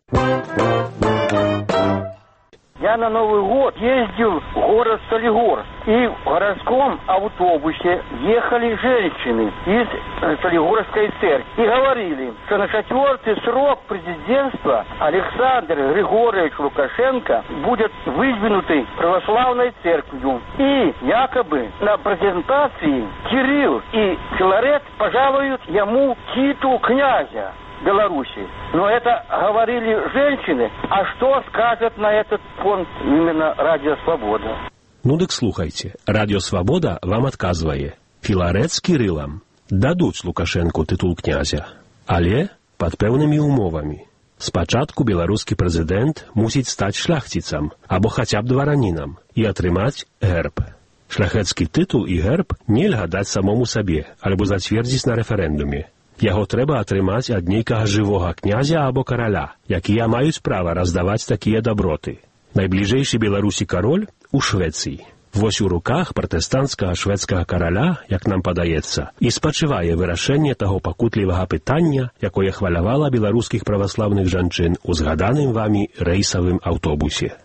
Я на Новый год ездил в город Солигорск, и в городском автобусе ехали женщины из Солигорской церкви и говорили, что на четвертый срок президентства Александр Григорьевич Лукашенко будет выдвинутый православной церковью. И якобы на презентации Кирилл и Филарет пожалуют ему титул князя Беларуси. Но это говорили женщины. А что скажет на этот фонд именно Радио Свобода? Ну дык слухайте, Радио Свобода вам адказвае. Філарет з Кірылам дадуць Лукашэнку тытул князя, але пад пэўнымі умовамі. Спачатку беларускі прэзідэнт мусіць стаць шляхціцам або хаця б дваранінам і атрымаць герб. Шляхецкі тытул і герб нельга даць самому сабе альбо зацвердзіць на рэферэндуме. Яго трэба атрымаць ад нейкага жывога князя або караля, якія маюць права раздаваць такія даброты. Найбліжэйшы Беларусі кароль у Швецыі. Вось у руках пратэстанцкага шведскага караля, як нам падаецца, і спачывае вырашэнне таго пакутлівага пытання, якое хвалявала беларускіх праваслаўных жанчын у згаданым вамі рэйсавым аўтобусе.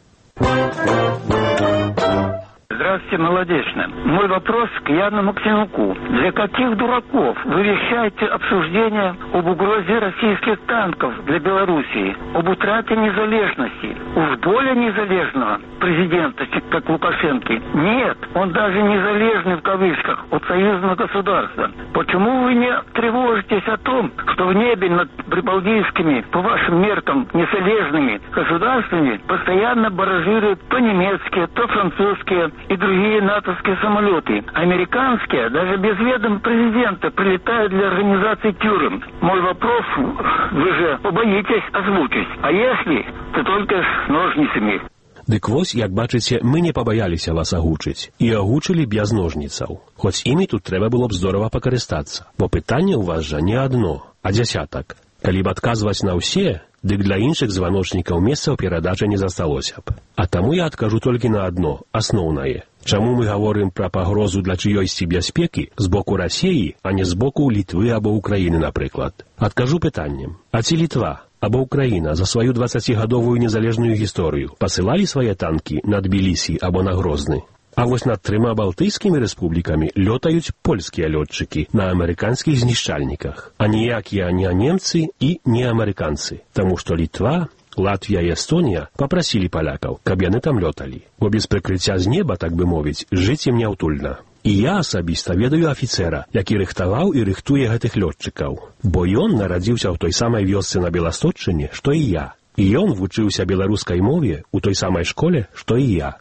Здравствуйте, молодечно. Мой вопрос к Яну Максимуку. Для каких дураков вы вещаете обсуждение об угрозе российских танков для Белоруссии, об утрате незалежности? Уж более незалежного президента, как Лукашенко, нет. Он даже незалежный в кавычках от союзного государства. Почему вы не тревожитесь о том, что в небе над прибалтийскими, по вашим меркам, незалежными государствами постоянно баражируют то немецкие, то французские и другие натовские самолеты. Американские, даже без ведома президента, прилетают для организации тюрем. Мой вопрос вы же побоитесь озвучить. А если, то только с ножницами. Дык вось, як бачыце, мы не пабаяліся вас агучыць. І агучылі без ножніцаў. Хоць імі тут трэба было б здорава пакарыстацца. Бо пытанне ў вас жа не адно, а дзясятак. Калі б адказваць на ўсе, дык для іншых званочнікаў месцаў перадачы не засталося б. А таму я адкажу толькі на адно, асноўнае. Чаму мы гаворым пра пагрозу для чыёйсьці бяспекі з боку Расіі, а не з боку Літвы або Украіны, напрыклад? Адкажу пытаннем. А ці Літва або Украіна за сваю дваццацігадовую незалежную гісторыю пасылалі свае танкі на Тбілісі або на Грозны? А вось над трыма балтыйскімі рэспублікамі лётаюць польскія лётчыкі на амерыканскіх знішчальніках, а ніякія не немцы і не амерыканцы, таму што Літва, Латвія і Эстонія папрасілі палякаў, каб яны там лёталі, бо без прыкрыцця з неба, так бы мовіць, жыць ім няўтульна. І я асабіста ведаю афіцэра, які рыхтаваў і рыхтуе гэтых лётчыкаў, бо ён нарадзіўся ў той самай вёсцы на Беластотчыне, што і я, і ён вучыўся беларускай мове ў той самай школе, што і я.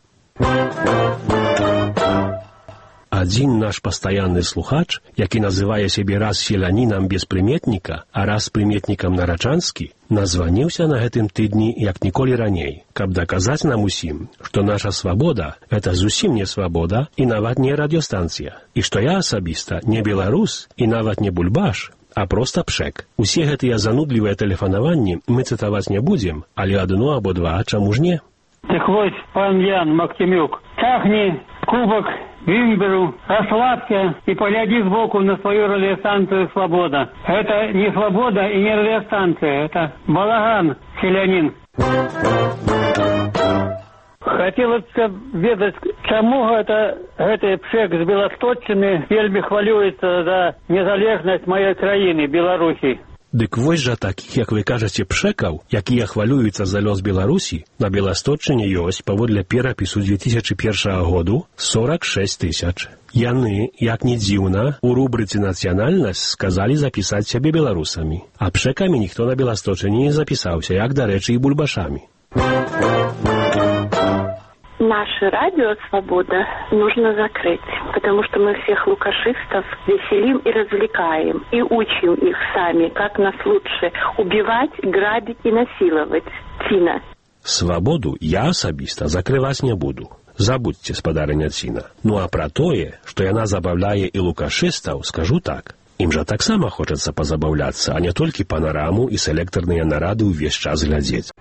Адзін наш пастаянны слухач, які называе сябе раз селянінам без прыметніка, а раз прыметнікам нарачанскі, названіўся на гэтым тыдні як ніколі раней, каб даказаць нам усім, што наша свабода – гэта зусім не свабода і нават не радыёстанцыя, і што я асабіста не беларус і нават не бульбаш, а проста пшэк. Усе гэтыя занудлівыя тэлефанаванні мы цытаваць не будзем, але адно або два, чаму ж не? Так вось, пан Ян Максимюк, тягни кубок Вимберу, расслабься и погляди сбоку на свою радиостанцию «Свобода». Это не «Свобода» и не радиостанция, это балаган, селянин. Хотелось бы ведать, чему это, этот пшек с Белосточчины вельми хвалюется за незалежность моей краины, Беларуси. Дык вось жа такіх, як вы кажаце, пшэкаў, якія хвалююцца за лёс Беларусі, на Беластотчыне ёсць, паводле перапісу две тысячи першага году, сорок шесть тысяч. Яны, як не дзіўна, у рубрыцы «Нацыянальнасць» сказалі запісаць сябе беларусамі, а пшэкамі ніхто на Беластотчыне не запісаўся, як, дарэчы, і бульбашамі. Наше радио «Свобода» нужно закрыть, потому что мы всех лукашистов веселим и развлекаем, и учим их сами, как нас лучше убивать, грабить и насиловать. Ціна. Свободу я асабіста закрываць не буду. Забудьце, спадарыня Ціна. Ну а пра тое, што яна забаўляе і лукашыстаў, скажу так. Ім жа таксама хочацца пазабаўляцца, а не толькі панараму і селектарныя нарады ўвесь час глядзець.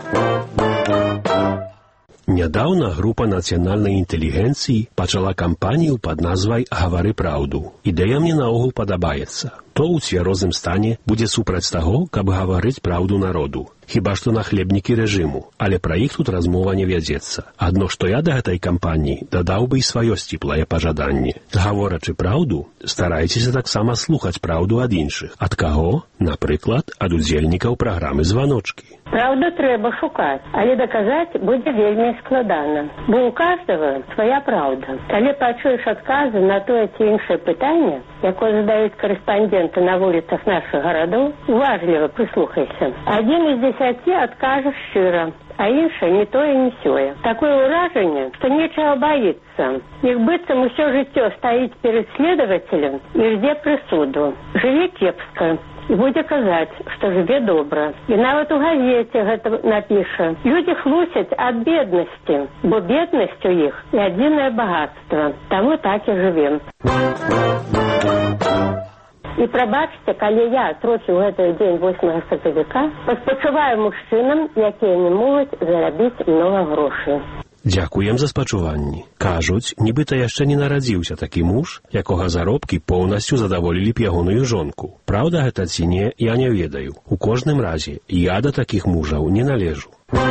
Нядаўна група нацыянальнай інтэлігенцыі пачала кампанію пад назвай «Гавары праўду». Ідэя мне наогул падабаецца. То ў цвярозым стане будзе супраць таго, каб гаварыць праўду народу. Хіба што нахлебнікі рэжыму, але пра іх тут размова не вядзецца. Адно што я да гэтай кампаніі дадаў бы і сваё сціплае пажаданне. Гаворачы праўду, старайцеся таксама слухаць праўду ад іншых. Ад каго? Напрыклад, ад удзельнікаў праграмы «Званочкі». Праўду трэба шукаць, але даказаць будзе вельмі складана. Бо ў кожнага свая праўда. Калі пачуеш адказы на тое ці іншае пытанне, якое задаюць корэспанденты на вуліцах нашых гарадоў, уважліва прыслухайся. Адзін з дзесяці адкажа шчыра, а інше не тое, не сёе. Такое ўражанне, што нечага баіцца. Іх быццам усё жыццё стаіць перед следователем і ждзе прысуду. Жыве кепска. І будзе казаць, што жыве добра. І нават у газеце гэта напіша. Людзі хлусяць ад беднасці, бо беднасць у іх і адзінае багатства. Таму так і жывем. І прабачце, калі я трохі ў гэты дзень восьмага сакавіка паспачуваю мужчынам, якія не могуць зарабіць многа грошай. Дзякуем за спачуванні. Кажуць, нібыта яшчэ не нарадзіўся такі муж, якога заробкі поўнасцю задаволілі б ягоную жонку. Праўда гэта ці не, я не ведаю. У кожным разе, я да такіх мужаў не належу.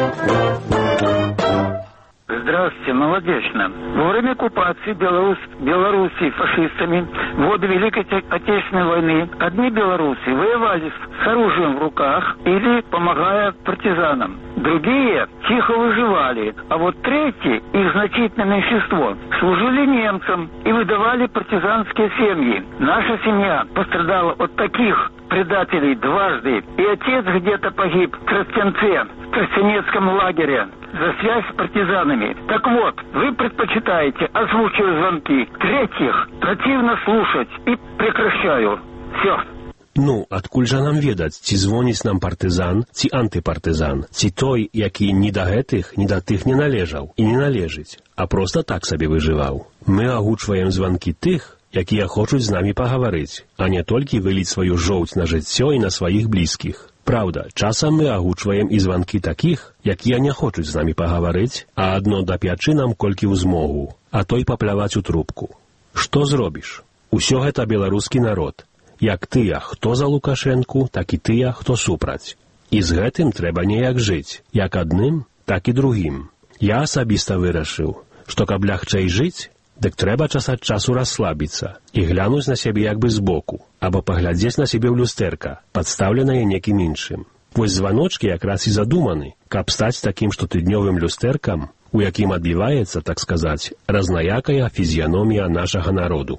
Здравствуйте, молодечно. Во время оккупации Беларусь, Белоруссии фашистами в годы Великой Отечественной войны одни белорусы воевали с оружием в руках или помогая партизанам. Другие тихо выживали, а вот третьи, их значительное меньшинство, служили немцам и выдавали партизанские семьи. Наша семья пострадала от таких предателей дважды, и отец где-то погиб в Тростенце, в Тростенецком лагере, за связь с партизанами. Так вот, вы предпочитаете, озвучивать звонки. Третьих противно слушать и прекращаю. Все. Ну, адкуль жа нам ведаць, ці звоніць нам партызан, ці антыпартызан, ці той, які ні да гэтых, ні да тых не належаў і не належыць, а проста так сабе выжываў. Мы агучваем званкі тых, якія хочуць з намі пагаварыць, а не толькі выліць сваю жоўць на жыццё і на сваіх блізкіх. Праўда, часам мы агучваем і званкі такіх, якія не хочуць з намі пагаварыць, а адно дапячы нам колькі ў змогу, а той папляваць у трубку. Што зробіш? Усё гэта беларускі народ. Як тыя, хто за Лукашэнку, так і тыя, хто супраць. І з гэтым трэба неяк жыць, як адным, так і другім. Я асабіста вырашыў, што каб лягчэй жыць, дык трэба час ад часу расслабіцца і глянуць на сябе як бы збоку, або паглядзець на сябе ў люстэрка, падстаўленае некім іншым. Вось званочкі якраз і задуманы, каб стаць такім штотыднёвым люстэркам, у якім адбіваецца, так сказаць, разнаякая фізіяномія нашага народу.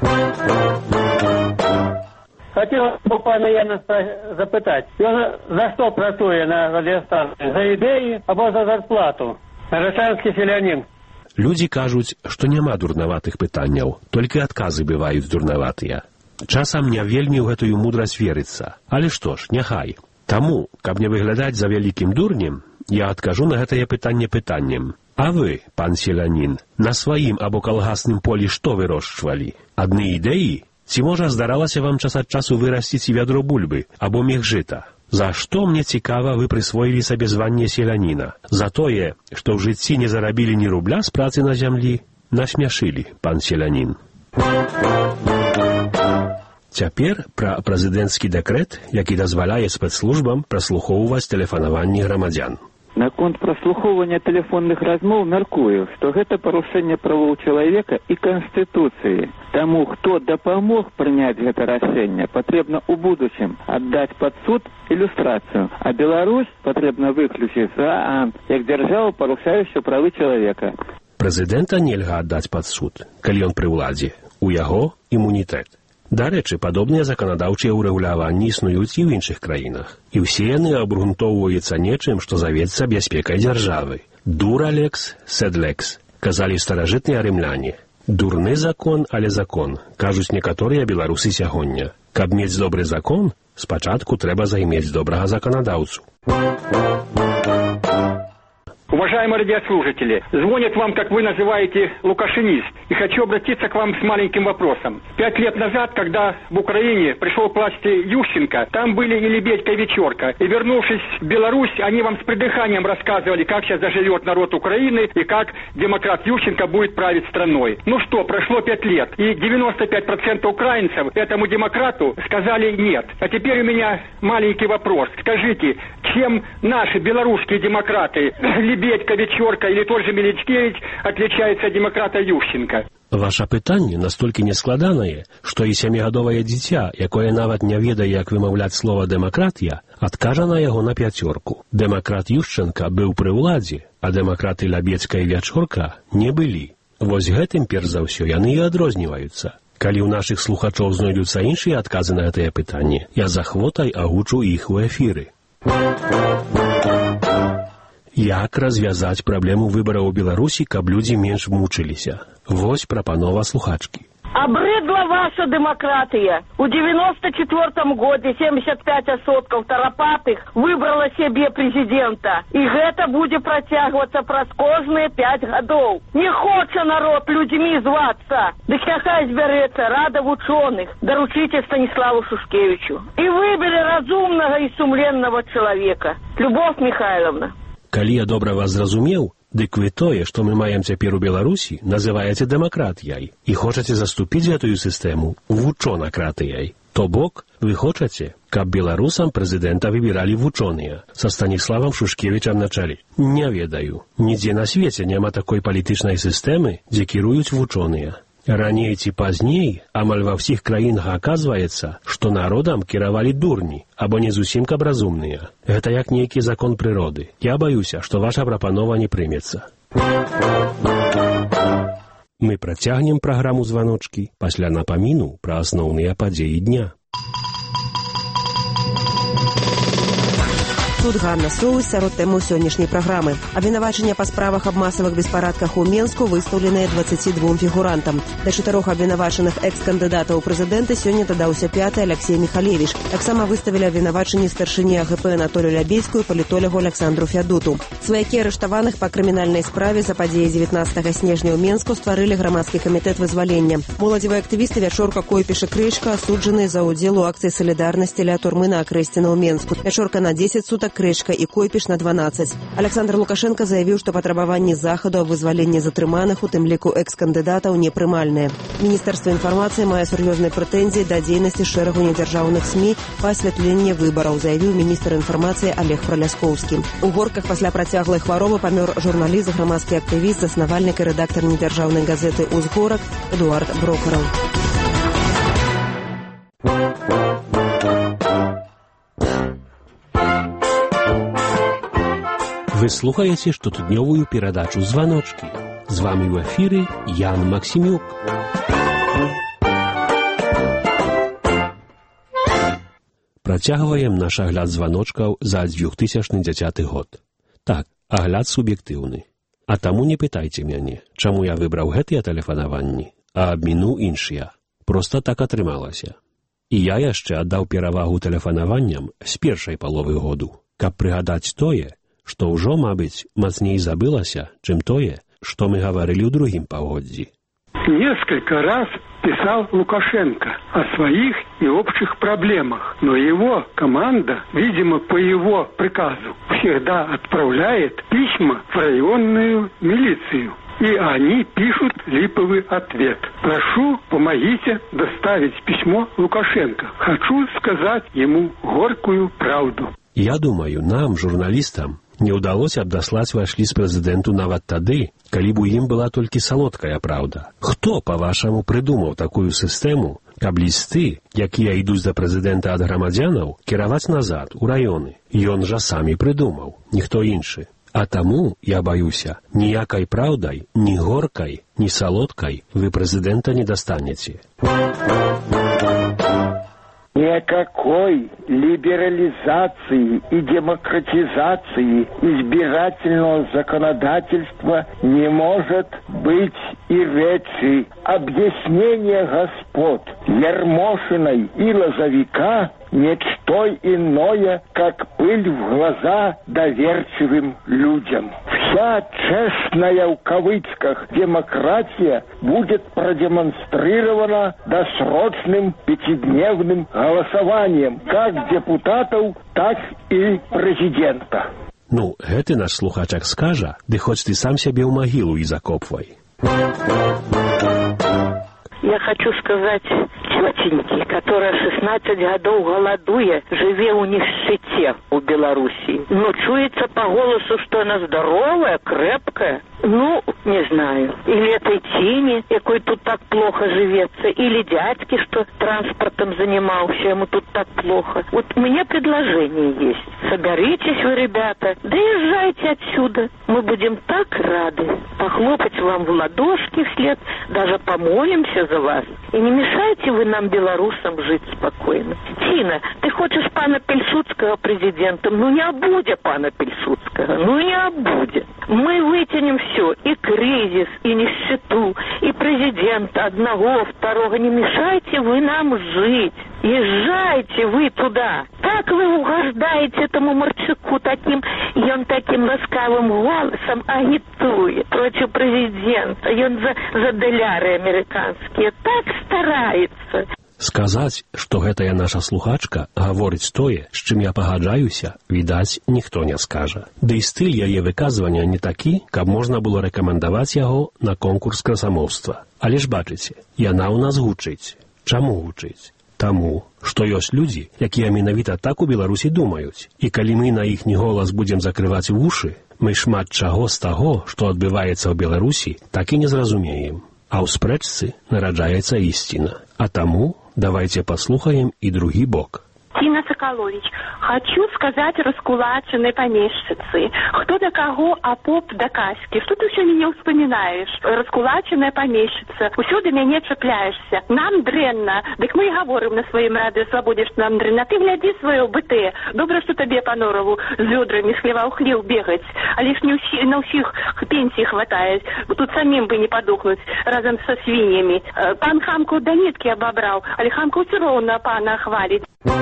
Хотел бы пана Яна запытать, он за что працуе на радиостанции? За идеи або за зарплату? Рашанский селянин. Людзі кажуць, што няма дурнаватых пытанняў, толькі адказы бываюць дурнаватыя. Часам не вельмі ў гэтую мудрасць верыцца, але што ж, няхай. Таму, каб не выглядаць за вялікім дурнем, я адкажу на гэтае пытанне пытаннем. А вы, пан селянін, на сваім або калгасным полі што вырошчвалі? Адны ідэі? Ці, можа, здаралася вам час ад часу вырасціць вядро бульбы або мех жыта? За што, мне цікава, вы прысвоілі сабе званне селяніна? За тое, што ў жыцці не зарабілі ні рубля з працы на зямлі? Насмяшылі, пан селянін. Цяпер пра прэзідэнцкі дэкрэт, які дазваляе спецслужбам праслухоўваць тэлефанаванні грамадзян. Наконт праслухоўвання тэлефонных размоў мяркую, што гэта парушэнне правоў чалавека і Канстытуцыі. Таму, хто дапамог прыняць гэта рашэнне, патрэбна ў будучым аддаць пад суд ілюстрацыю, а Беларусь патрэбна выключыць за як дзяржаву, парушаючую правы чалавека. Прэзідэнта нельга аддаць пад суд, калі ён пры ўладзе. У яго імунітэт. Дарэчы, падобныя заканадаўчыя ўрэгуляванні існуюць і ў іншых краінах. І ўсе яны абгрунтоўваюцца нечым, што завецца бяспекай дзяржавы. Дура лекс, сед лекс, казалі старажытныя рымляне. Дурны закон, але закон, кажуць некаторыя беларусы сягоння. Каб мець добры закон, спачатку трэба займець добрага заканадаўцу. Уважаемые радиослушатели, звонит вам, как вы называете, лукашинист. И хочу обратиться к вам с маленьким вопросом. Пять лет назад, когда в Украине пришел к власти Ющенко, там были и Лебедька, и Вечерка. И вернувшись в Беларусь, они вам с придыханием рассказывали, как сейчас заживет народ Украины и как демократ Ющенко будет править страной. Ну что, прошло пять лет, и девяносто пять процентов украинцев этому демократу сказали нет. А теперь у меня маленький вопрос. Скажите, чем наши белорусские демократы, Лебедька, Вечерка или тот же Меличкевич отличаются от демократа Ющенко? Ваша пытанне настолькі нескладанае, што і сямігадовае дзіця, якое нават не ведае, як вымаўляць слова «дэмакратія», адкажа на яго на пяцёрку. Дэмакрат Ющенка быў пры ўладзе, а дэмакраты Лебедька і Вячорка не былі. Вось гэтым, перш за ўсё, яны і адрозніваюцца. Калі ў нашых слухачоў знойдуцца іншыя адказы на гэтае пытанне, я з ахвотай агучу іх у эфіры. Як развязаць праблему выбараў у Беларусі, каб людзі менш мучыліся? Вось прапанова слухачкі. Обрыдла ваша демократия. У девяносто четвёртом году семьдесят пять осотков тарапатых выбрала себе президента. И это будет протягиваться праз кожные пять годов. Не хочет народ людьми зваться. Да хахай сберется рада в ученых. Доручите Станиславу Шушкевичу. И выбери разумного и сумленного человека. Любовь Михайловна. Калі я добра вас зразумеў, Дык вы тое, што мы маем цяпер у Беларусі, называеце дэмакратыяй і хочаце заступіць гэтую сістэму вучонакратыяй. То бок, вы хочаце, каб беларусам прэзідэнта выбіралі вучоныя са Станіславам Шушкевічам на чале? Не ведаю. Нідзе на свеце няма такой палітычнай сістэмы, дзе кіруюць вучоныя. Раней ці пазней, амаль ва ўсіх краінах аказваецца, што народам кіравалі дурні, або не зусім каб разумныя. Гэта як нейкі закон прыроды. Я баюся, што ваша прапанова не прымецца. Мы працягнем праграму «Званочкі» пасля напаміну пра асноўныя падзеі дня. Тут Ганна Соус сярод тэмаў сённяшняй праграмы. Абвінавачання па справах аб масавых беспарадках у Менску выстаўленыя дваццаці двум фігурантам. Да чатырох абвінавачаных экс-кандыдатаў у прэзідэнты сёння дадаўся пяты Алексей Михалевич. Таксама выставілі абвінавачанні старшыні А Г П Анатолію Лябейскую і палітолягу Александру Фядуту. Сваякі арыштаваных па крымінальнай справе за падзеі дзевятнаццатага снежня ў Менску стварылі грамадскі камітэт вызвалення. Моладзевыя актывісты Вячорка, Койпіш і Крэчка асуджаны за ўдзел у акцыі салідарнасці ля турмы на Акрэсціна ў Менску. Вячорка на дзесяць сутак, Крэчка і Койпіш на дванаццаць. Александр Лукашенко заявіў, што патрабаванні захаду аб вызваленні затрыманых, у тым ліку экс-кандыдатаў, непрымальныя. Міністэрства інфармацыі мае сур'ёзныя прэтэнзіі да дзейнасці шэрагу недзяржаўных СМІ па асвятленні выбараў, заявіў міністр інфармацыі Олег Праляскоўскі. У Горках пасля працяглай хваробы памёр журналіст, грамадскі актывіст, заснавальнік і рэдактар недзяржаўнай газеты «Узгорак» Эдуард Брокараў. Вы слухаеце штотыднёвую перадачу «Званочкі». З вамі ў эфіры Ян Максімюк. Працягваем наш агляд званочкаў за двухтысячны дзясяты год. Так, агляд суб'ектыўны. А таму не пытайце мяне, чаму я выбраў гэтыя тэлефанаванні, а абмінуў іншыя. Проста так атрымалася. І я яшчэ аддаў перавагу тэлефанаванням з першай паловы году, каб прыгадаць тое, што ўжо, мабыць, мацней забылася, чым тое, што мы гаварылі ў другім паўгоддзі. Несколько раз писал Лукашенко о своих и общих проблемах, но его команда, видимо, по его приказу, всегда отправляет письма в районную милицию. И они пишут липовый ответ. Прошу, помогите доставить письмо Лукашенко. Хочу сказать ему горькую правду. Я думаю, нам, журналістам, не ўдалося б даслаць ваш ліст прэзідэнту нават тады, калі б у ім была толькі салодкая праўда. Хто, па-вашаму, прыдумаў такую сістэму, каб лісты, якія ідуць да прэзідэнта ад грамадзянаў, кіраваць назад, у раёны? Ён жа самі прыдумаў, ніхто іншы. А таму, я баюся, ніякай праўдай, ні горкай, ні салодкай вы прэзідэнта не дастанеце. Никакой либерализации и демократизации избирательного законодательства не может быть и речи. Объяснение господ Ермошиной и Лозовика ничто иное, как пыль в глаза доверчивым людям. Вся честная в кавычках демократия будет продемонстрирована досрочным пятидневным голосованием как депутатов, так и президента. Ну, гэты наш слухачак скажа, ды хоць ты сам сябе ў магілу і закопвай. Я хочу сказать тетеньке, которая шестнадцать годов голодуя, живе у нищете у Белоруссии. Но чуется по голосу, что она здоровая, крепкая. Ну, не знаю. Или этой Тине, якой тут так плохо живется, или дядьке, что транспортом занимался, ему тут так плохо. Вот у меня предложение есть. Соберитесь вы, ребята, да езжайте отсюда. Мы будем так рады похлопать вам в ладошки вслед, даже помолимся за вас. И не мешайте вы нам, белорусам, жить спокойно. Тина, ты хочешь пана Пильсудского президентом? Ну не обудя пана Пильсудского, ну не обудя. Мы вытянем все, и кризис, и нищету, и президента одного, второго. Не мешайте вы нам жить. Езжайте вы туда. Так вы угождаете этому Марчуку таким, и он таким ласкавым голосом агитует против президента. И он за, за доллары американские так старается. Сказаць, што гэтая наша слухачка гаворыць тое, з чым я пагаджаюся, відаць, ніхто не скажа. Ды і стыль яе выказвання не такі, каб можна было рэкамендаваць яго на конкурс красамоўства. Але ж бачыце, яна ў нас гучыць. Чаму гучыць? Таму, што ёсць людзі, якія менавіта так у Беларусі думаюць. І калі мы на іхні голас будзем закрываць вушы, мы шмат чаго з таго, што адбываецца ў Беларусі, так і не зразумеем. А ў спрэчцы нараджаецца ісціна. А таму давайте послухаем и другі бок. Тина Соколович, хочу сказать раскулаченной помещице. Кто до кого, а поп до Каськи. Что ты все меня вспоминаешь? Раскулаченная помещица. Усё до меня чапляешься. Нам дрэнна. Дык мы и говорим на своем радио «Свободе», что нам дрэнна. Ты гляди свое БТ. Добро, что тебе по норову с ведрами хлева у хлев бегать. А лишь не уси, на усих пенсии хватает. Тут самим бы не подохнуть разом со свиньями. Пан Хамку до нитки обобрал. Але Хамку все ровно пана хвалит.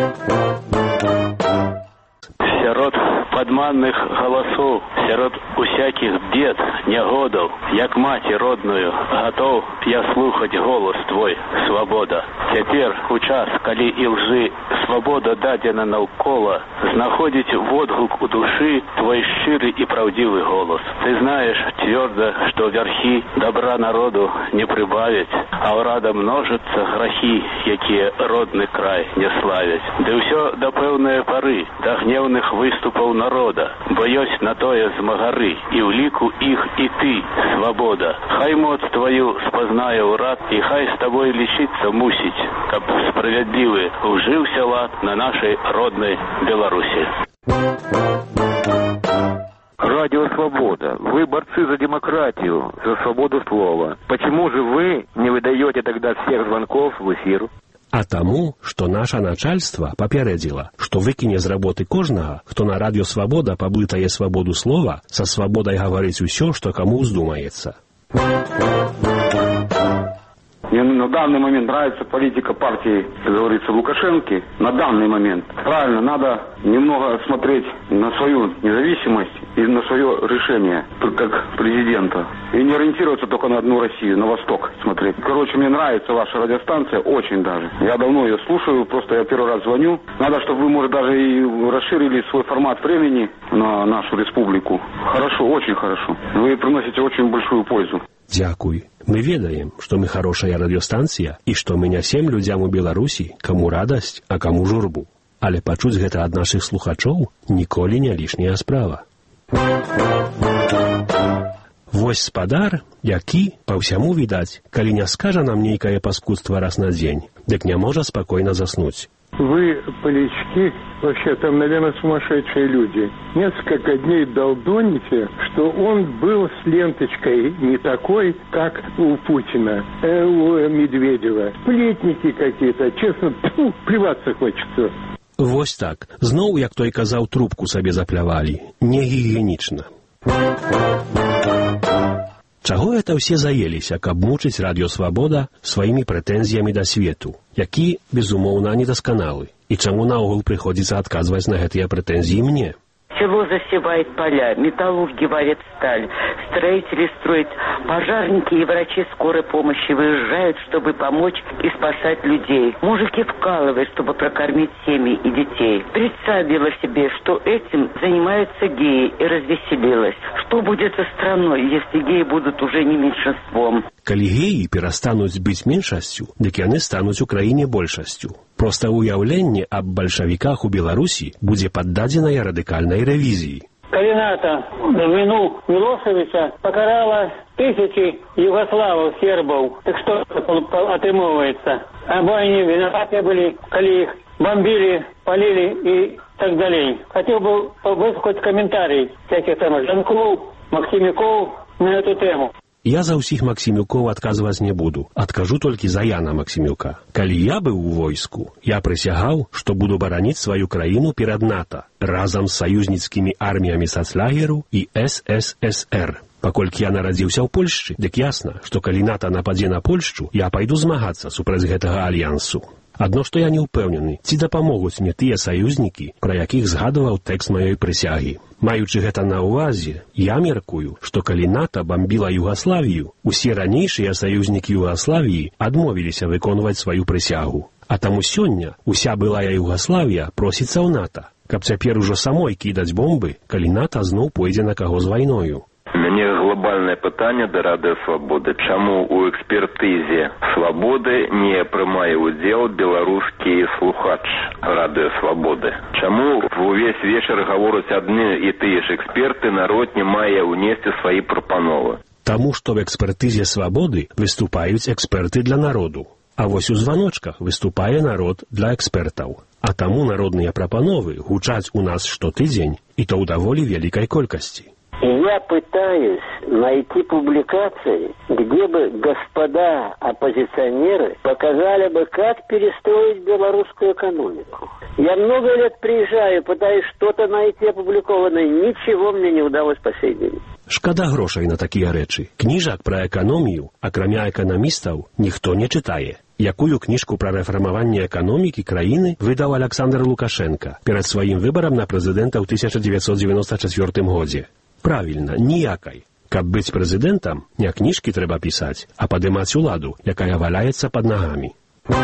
Сярод падманных галасоў, сярод усякіх бед, нягодаў, як маці родную, гатоў я слухаць голас твой, свабода. Цяпер, у час, калі і лжы свабода дадзена наўкола, знаходзіць водгук у душы твой шчыры і праўдзівы голас. Ты знаеш цвёрда, што вярхі добра народу не прыбавяць, а ўрада множацца грахі, якія родны край не славяць. Ды ўсё да пэўнае пары, да гневных выступаў народа, бо ёсць на тое змагары, і ў ліку іх і ты, свабода. Хай моц твою спазнае ўрад, і хай з табой лічыцца мусіць, каб справядлівы ужыўся лад на нашай роднай Беларусі. Радио «Свобода». Вы борцы за демократию, за свободу слова. Почему же вы не выдаете тогда всех звонков в эфир? А таму, што наша начальства папярэдзіла, што выкіне з работы кожнага, хто на радыё «Свабода» паблытае свабоду слова, са свабодай гаварыць усё, што каму ўздумаецца. Мне на данный момент нравится политика партии, как говорится, Лукашенко. На данный момент. Правильно, надо немного смотреть на свою независимость и на свое решение, как президента. И не ориентироваться только на одну Россию, на восток смотреть. Короче, мне нравится ваша радиостанция, очень даже. Я давно ее слушаю, просто я первый раз звоню. Надо, чтобы вы, может, даже и расширили свой формат времени на нашу республику. Хорошо, очень хорошо. Вы приносите очень большую пользу. Дзякуй. Мы ведаем, што мы хорошая радыёстанцыя і што мы нясем людзям у Беларусі, каму радасць, а каму журбу. Але пачуць гэта ад нашых слухачоў ніколі не лішняя справа. Вось спадар, які, па ўсяму відаць, калі не скажа нам нейкае паскудства раз на дзень, дык не можа спакойна заснуць. Вы, полячки, вообще там, наверное, сумасшедшие люди. Несколько дней долдоните, что он был с ленточкой не такой, как у Путина, э, у Медведева. Сплетники какие-то, честно, тьфу, плеваться хочется. Вось так. Зноў, як той казаў, трубку сабе заплявалі. Негігіенічна. Чаго это ўсе заеліся, каб мучыць радыё «Свабода» сваімі прэтэнзіямі да свету, які, безумоўна, недасканалы? І чаму наогул прыходзіцца адказваць на гэтыя прэтэнзіі мне? Село засевает поля, металлурги варят сталь, строители строят, пожарники и врачи скорой помощи выезжают, чтобы помочь и спасать людей. Мужики вкалывают, чтобы прокормить семьи и детей. Представила себе, что этим занимаются геи, и развеселилась. Что будет со страной, если геи будут уже не меньшинством? Калі геі перастануць быць меншасцю, дык яны стануць у краіне большасцю. Проста ўяўленне аб бальшавіках у Беларусі будзе паддадзенае радыкальнай рэвізіі. Калі НАТО за вину Милошевича покарала тысячи югославов, сербов, так что отрымывается? Або они виноваты были, коли их бомбили, полили и так далее. Хотел бы выслушать комментарий всяких там Жанков, Максимюков на эту тему. Я за ўсіх Максімюкоў адказваць не буду. Адкажу толькі за Яна Максімюка. Калі я быў у войску, я прысягаў, што буду бараніць сваю краіну перад НАТО разам з саюзніцкімі арміямі Сацлягеру і эс эс эс эр. Паколькі я нарадзіўся ў Польшчы, дык ясна, што калі НАТО нападзе на Польшчу, я пайду змагацца супраць гэтага альянсу. Адно, што я не ўпэўнены, ці дапамогуць мне тыя саюзнікі, пра якіх згадваў тэкст маёй прысягі. Маючы гэта на ўвазе, я меркую, што калі НАТО бамбіла Югаславію, усе ранейшыя саюзнікі Югаславіі адмовіліся выконваць сваю прысягу. А таму сёння уся былая Югаславія просіцца ў НАТО, каб цяпер ужо самой кідаць бомбы, калі НАТО зноў пойдзе на каго з вайною. У мяне глобальнае пытанне да Радыё Свабоды. Чаму ў экспертызе Свабоды не прымае ўдзел беларускі слухач Радыё Свабоды? Чаму увесь вечар гавораць адны і тыя ж эксперты, народ не мае ўнесці свае прапановы? Таму што в экспертызе Свабоды выступаюць эксперты для народу. А вось у званочках выступае народ для экспертаў. А таму народныя прапановы гучаць у нас штотыдзень, і то ў даволі вялікай колькасці. Я пытаюсь найти публикации, где бы господа оппозиционеры показали бы, как перестроить белорусскую экономику. Я много лет приезжаю, пытаюсь что-то найти опубликованное, ничего мне не удалось по сей день. Шкада грошай на такія рэчы. Кніжак пра эканомію, акрамя эканамістаў, ніхто не чытае. Якую кніжку пра рэфармаванне эканомікі краіны выдаў Александр Лукашенко перад сваім выбарам на прэзідэнта ў тысяча дзевяцьсот дзевяноста чацвёртым годзе? Правільна, ніякай. Каб быць прэзідэнтам, не кніжкі трэба пісаць, а падымаць уладу, якая валяецца пад нагамі.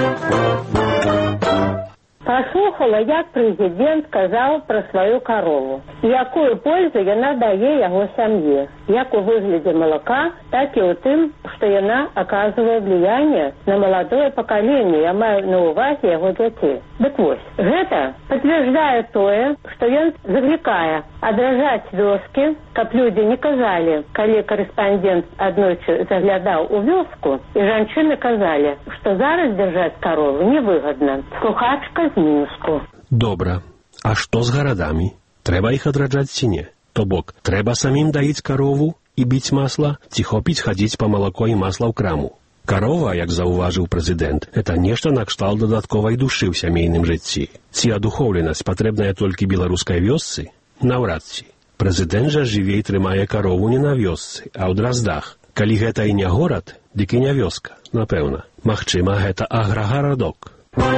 Послухала, як президент казал про свою корову. И якую пользу яна дае яго сям'е. Як у выглядзе молока, так и у тым, что яна оказывает влияние на молодое поколение. Я маю на увазе яго дзяцей. Дык вось, гэта подтверждае тое, что ён заклікае адражаць вёскі, каб люди не казали, калі корреспондент аднойчы заглядаў у вёску, и жанчыны казали, что зараз держать корову невыгодно. Слухачка з Мінску. Добра. А што з гарадамі? Трэба іх адраджаць ці не? То бок, трэба самім даіць карову і біць масла, ці хопіць хадзіць па малако і масла ў краму? Карова, як заўважыў прэзідэнт, это нешта накшталт дадатковай душы ў сямейным жыцці. Ці адухоўленасць патрэбная толькі беларускай вёсцы? Наўрад ці. Прэзідэнт жа жывей трымае карову не на вёсцы, а ў Драздах. Калі гэта і не горад, дык і не вёска, напэўна. Магчыма, гэта аграгарадок.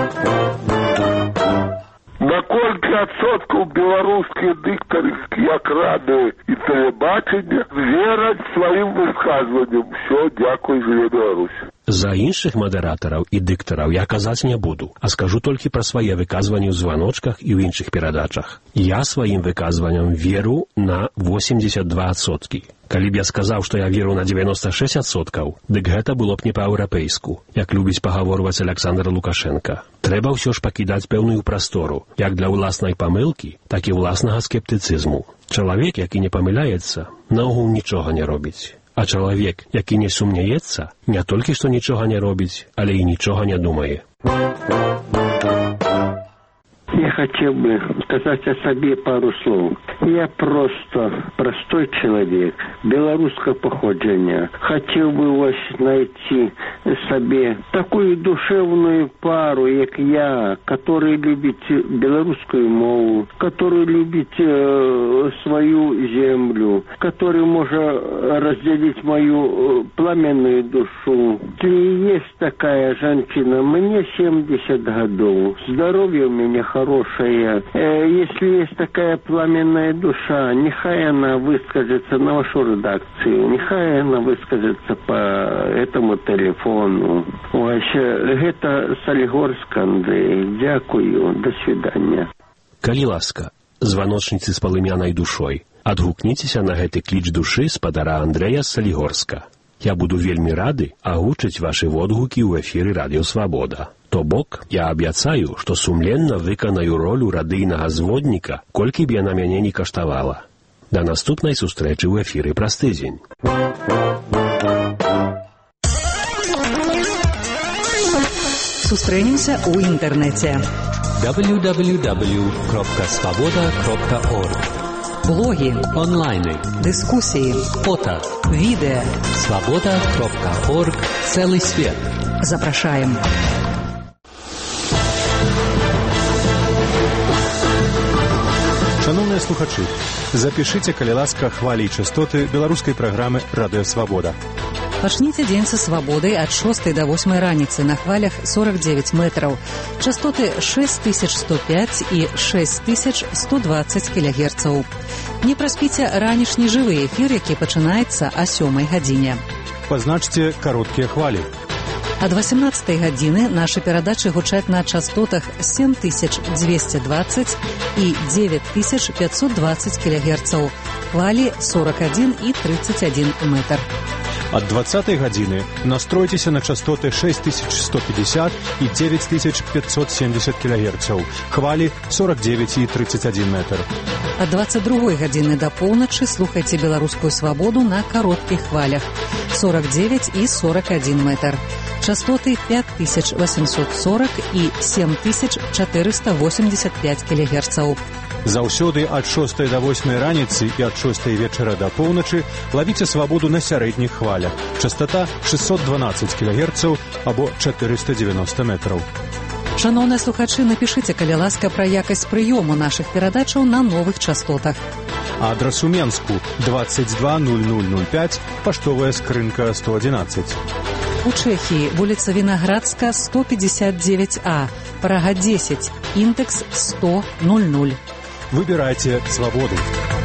На колькі адсоткаў беларускія дыктары, як радыё і тэлебачанне, вераць сваім высказванням. Усё, дзякуй, жыве Беларусь. За іншых мадэратараў і дыктараў я казаць не буду, а скажу толькі пра свае выказванні ў званочках і ў іншых перадачах. Я сваім выказванням веру на восемьдесят два адсоткі. Калі б я сказаў, што я веру на девяносто шесть адсоткаў, дык гэта было б не па-еўрапейску, як любіць пагаворваць Александр Лукашенко. Трэба ўсё ж пакідаць пэўную прастору, як для ўласнай памылкі, так і ўласнага скептыцызму. Чалавек, які не памыляецца, наогул нічога не робіць. А чалавек, які не сумняецца, не толькі што нічога не робіць, але і нічога не думае. Я хотел бы сказать о себе пару слов. Я просто простой человек, белорусского походжения. Хотел бы у вас найти себе такую душевную пару, как я, который любит белорусскую мову, который любит э, свою землю, который может разделить мою пламенную душу. Если есть такая женщина, мне семьдесят годов, здоровье у меня хорошее. Хорошая. Если есть такая пламенная душа, нехай она выскажется на вашу редакцию, нехай она выскажется по этому телефону. Вообще, это Солигорск, Андрей. Дякую. До свидания. Калі ласка, званочніцы з палымянай душой, адгукніцеся на гэты кліч душы спадара Андрэя з Солігорска. Я буду вельмі рады агучыць вашы водгукі ў эфіры Радыё Свабода. То бок, я абяцаю, што сумленна выканаю ролю радыйнага зводніка, колькі б яна мяне не каштавала. Да наступнай сустрэчы ў эфіры праз тыдзень. Сустрэнемся ў інтэрнэце. дабл ю дабл ю дабл ю кропка свабода кропка орг. Блоги, онлайны, дискуссии, фото, видео. свобода кропка орг. Целый свет. Запрашаем. Шановныя слухачы, запішыце, калі ласка, хвалі і частоты беларускай праграмы «Радыё Свабода». Пачніце дзень са свабодай ад шостай да восьмай раніцы на хвалях сорок девять метраў. Частоты шесть тысяч сто пять і шесть тысяч сто двадцать кілогерцаў. Не праспіце ранішні жывы эфір, які пачынаецца о сёмай гадзіне. Пазначце кароткія хвалі. Ад восемнадцатай гадзіны нашы перадачы гучаць на частотах сем тысяч дзвесце дваццаць і дзевяць тысяч пятьсот двадцать кілогерцаў, хвалі сорок один і тридцать один метр. Ад двадцатай гадзіны настройцеся на частоты шесть тысяч сто пятьдесят и девять тысяч пятьсот семьдесят килогерцев, хвали сорок девять и тридцать один метр. Ад двадцать другой гадзіны да поўначы слухайце беларускую свабоду на кароткіх хвалях сорок девять и сорок один метр. Частоты пять тысяч восемьсот сорок и семь тысяч четыреста восемьдесят пять килогерцев. Заўсёды ад шостай да восьмай раніцы і ад шостай вечара да поўначы лавіце свабоду на сярэдніх хвалях. Частота шестьсот двенадцать килогерцев або четыреста девяносто метров. Шановныя слухачы, напішыце, калі ласка, пра якасць прыёму нашых перадачаў на новых частотах. Адрас у Менску двадцать два ноль ноль ноль пять, паштовая скрынка сто одиннадцать. У Чэхіі вуліца Вінаградска сто пятьдесят девять А, Прага десять, індекс сто ноль ноль. Выбирайте свободу.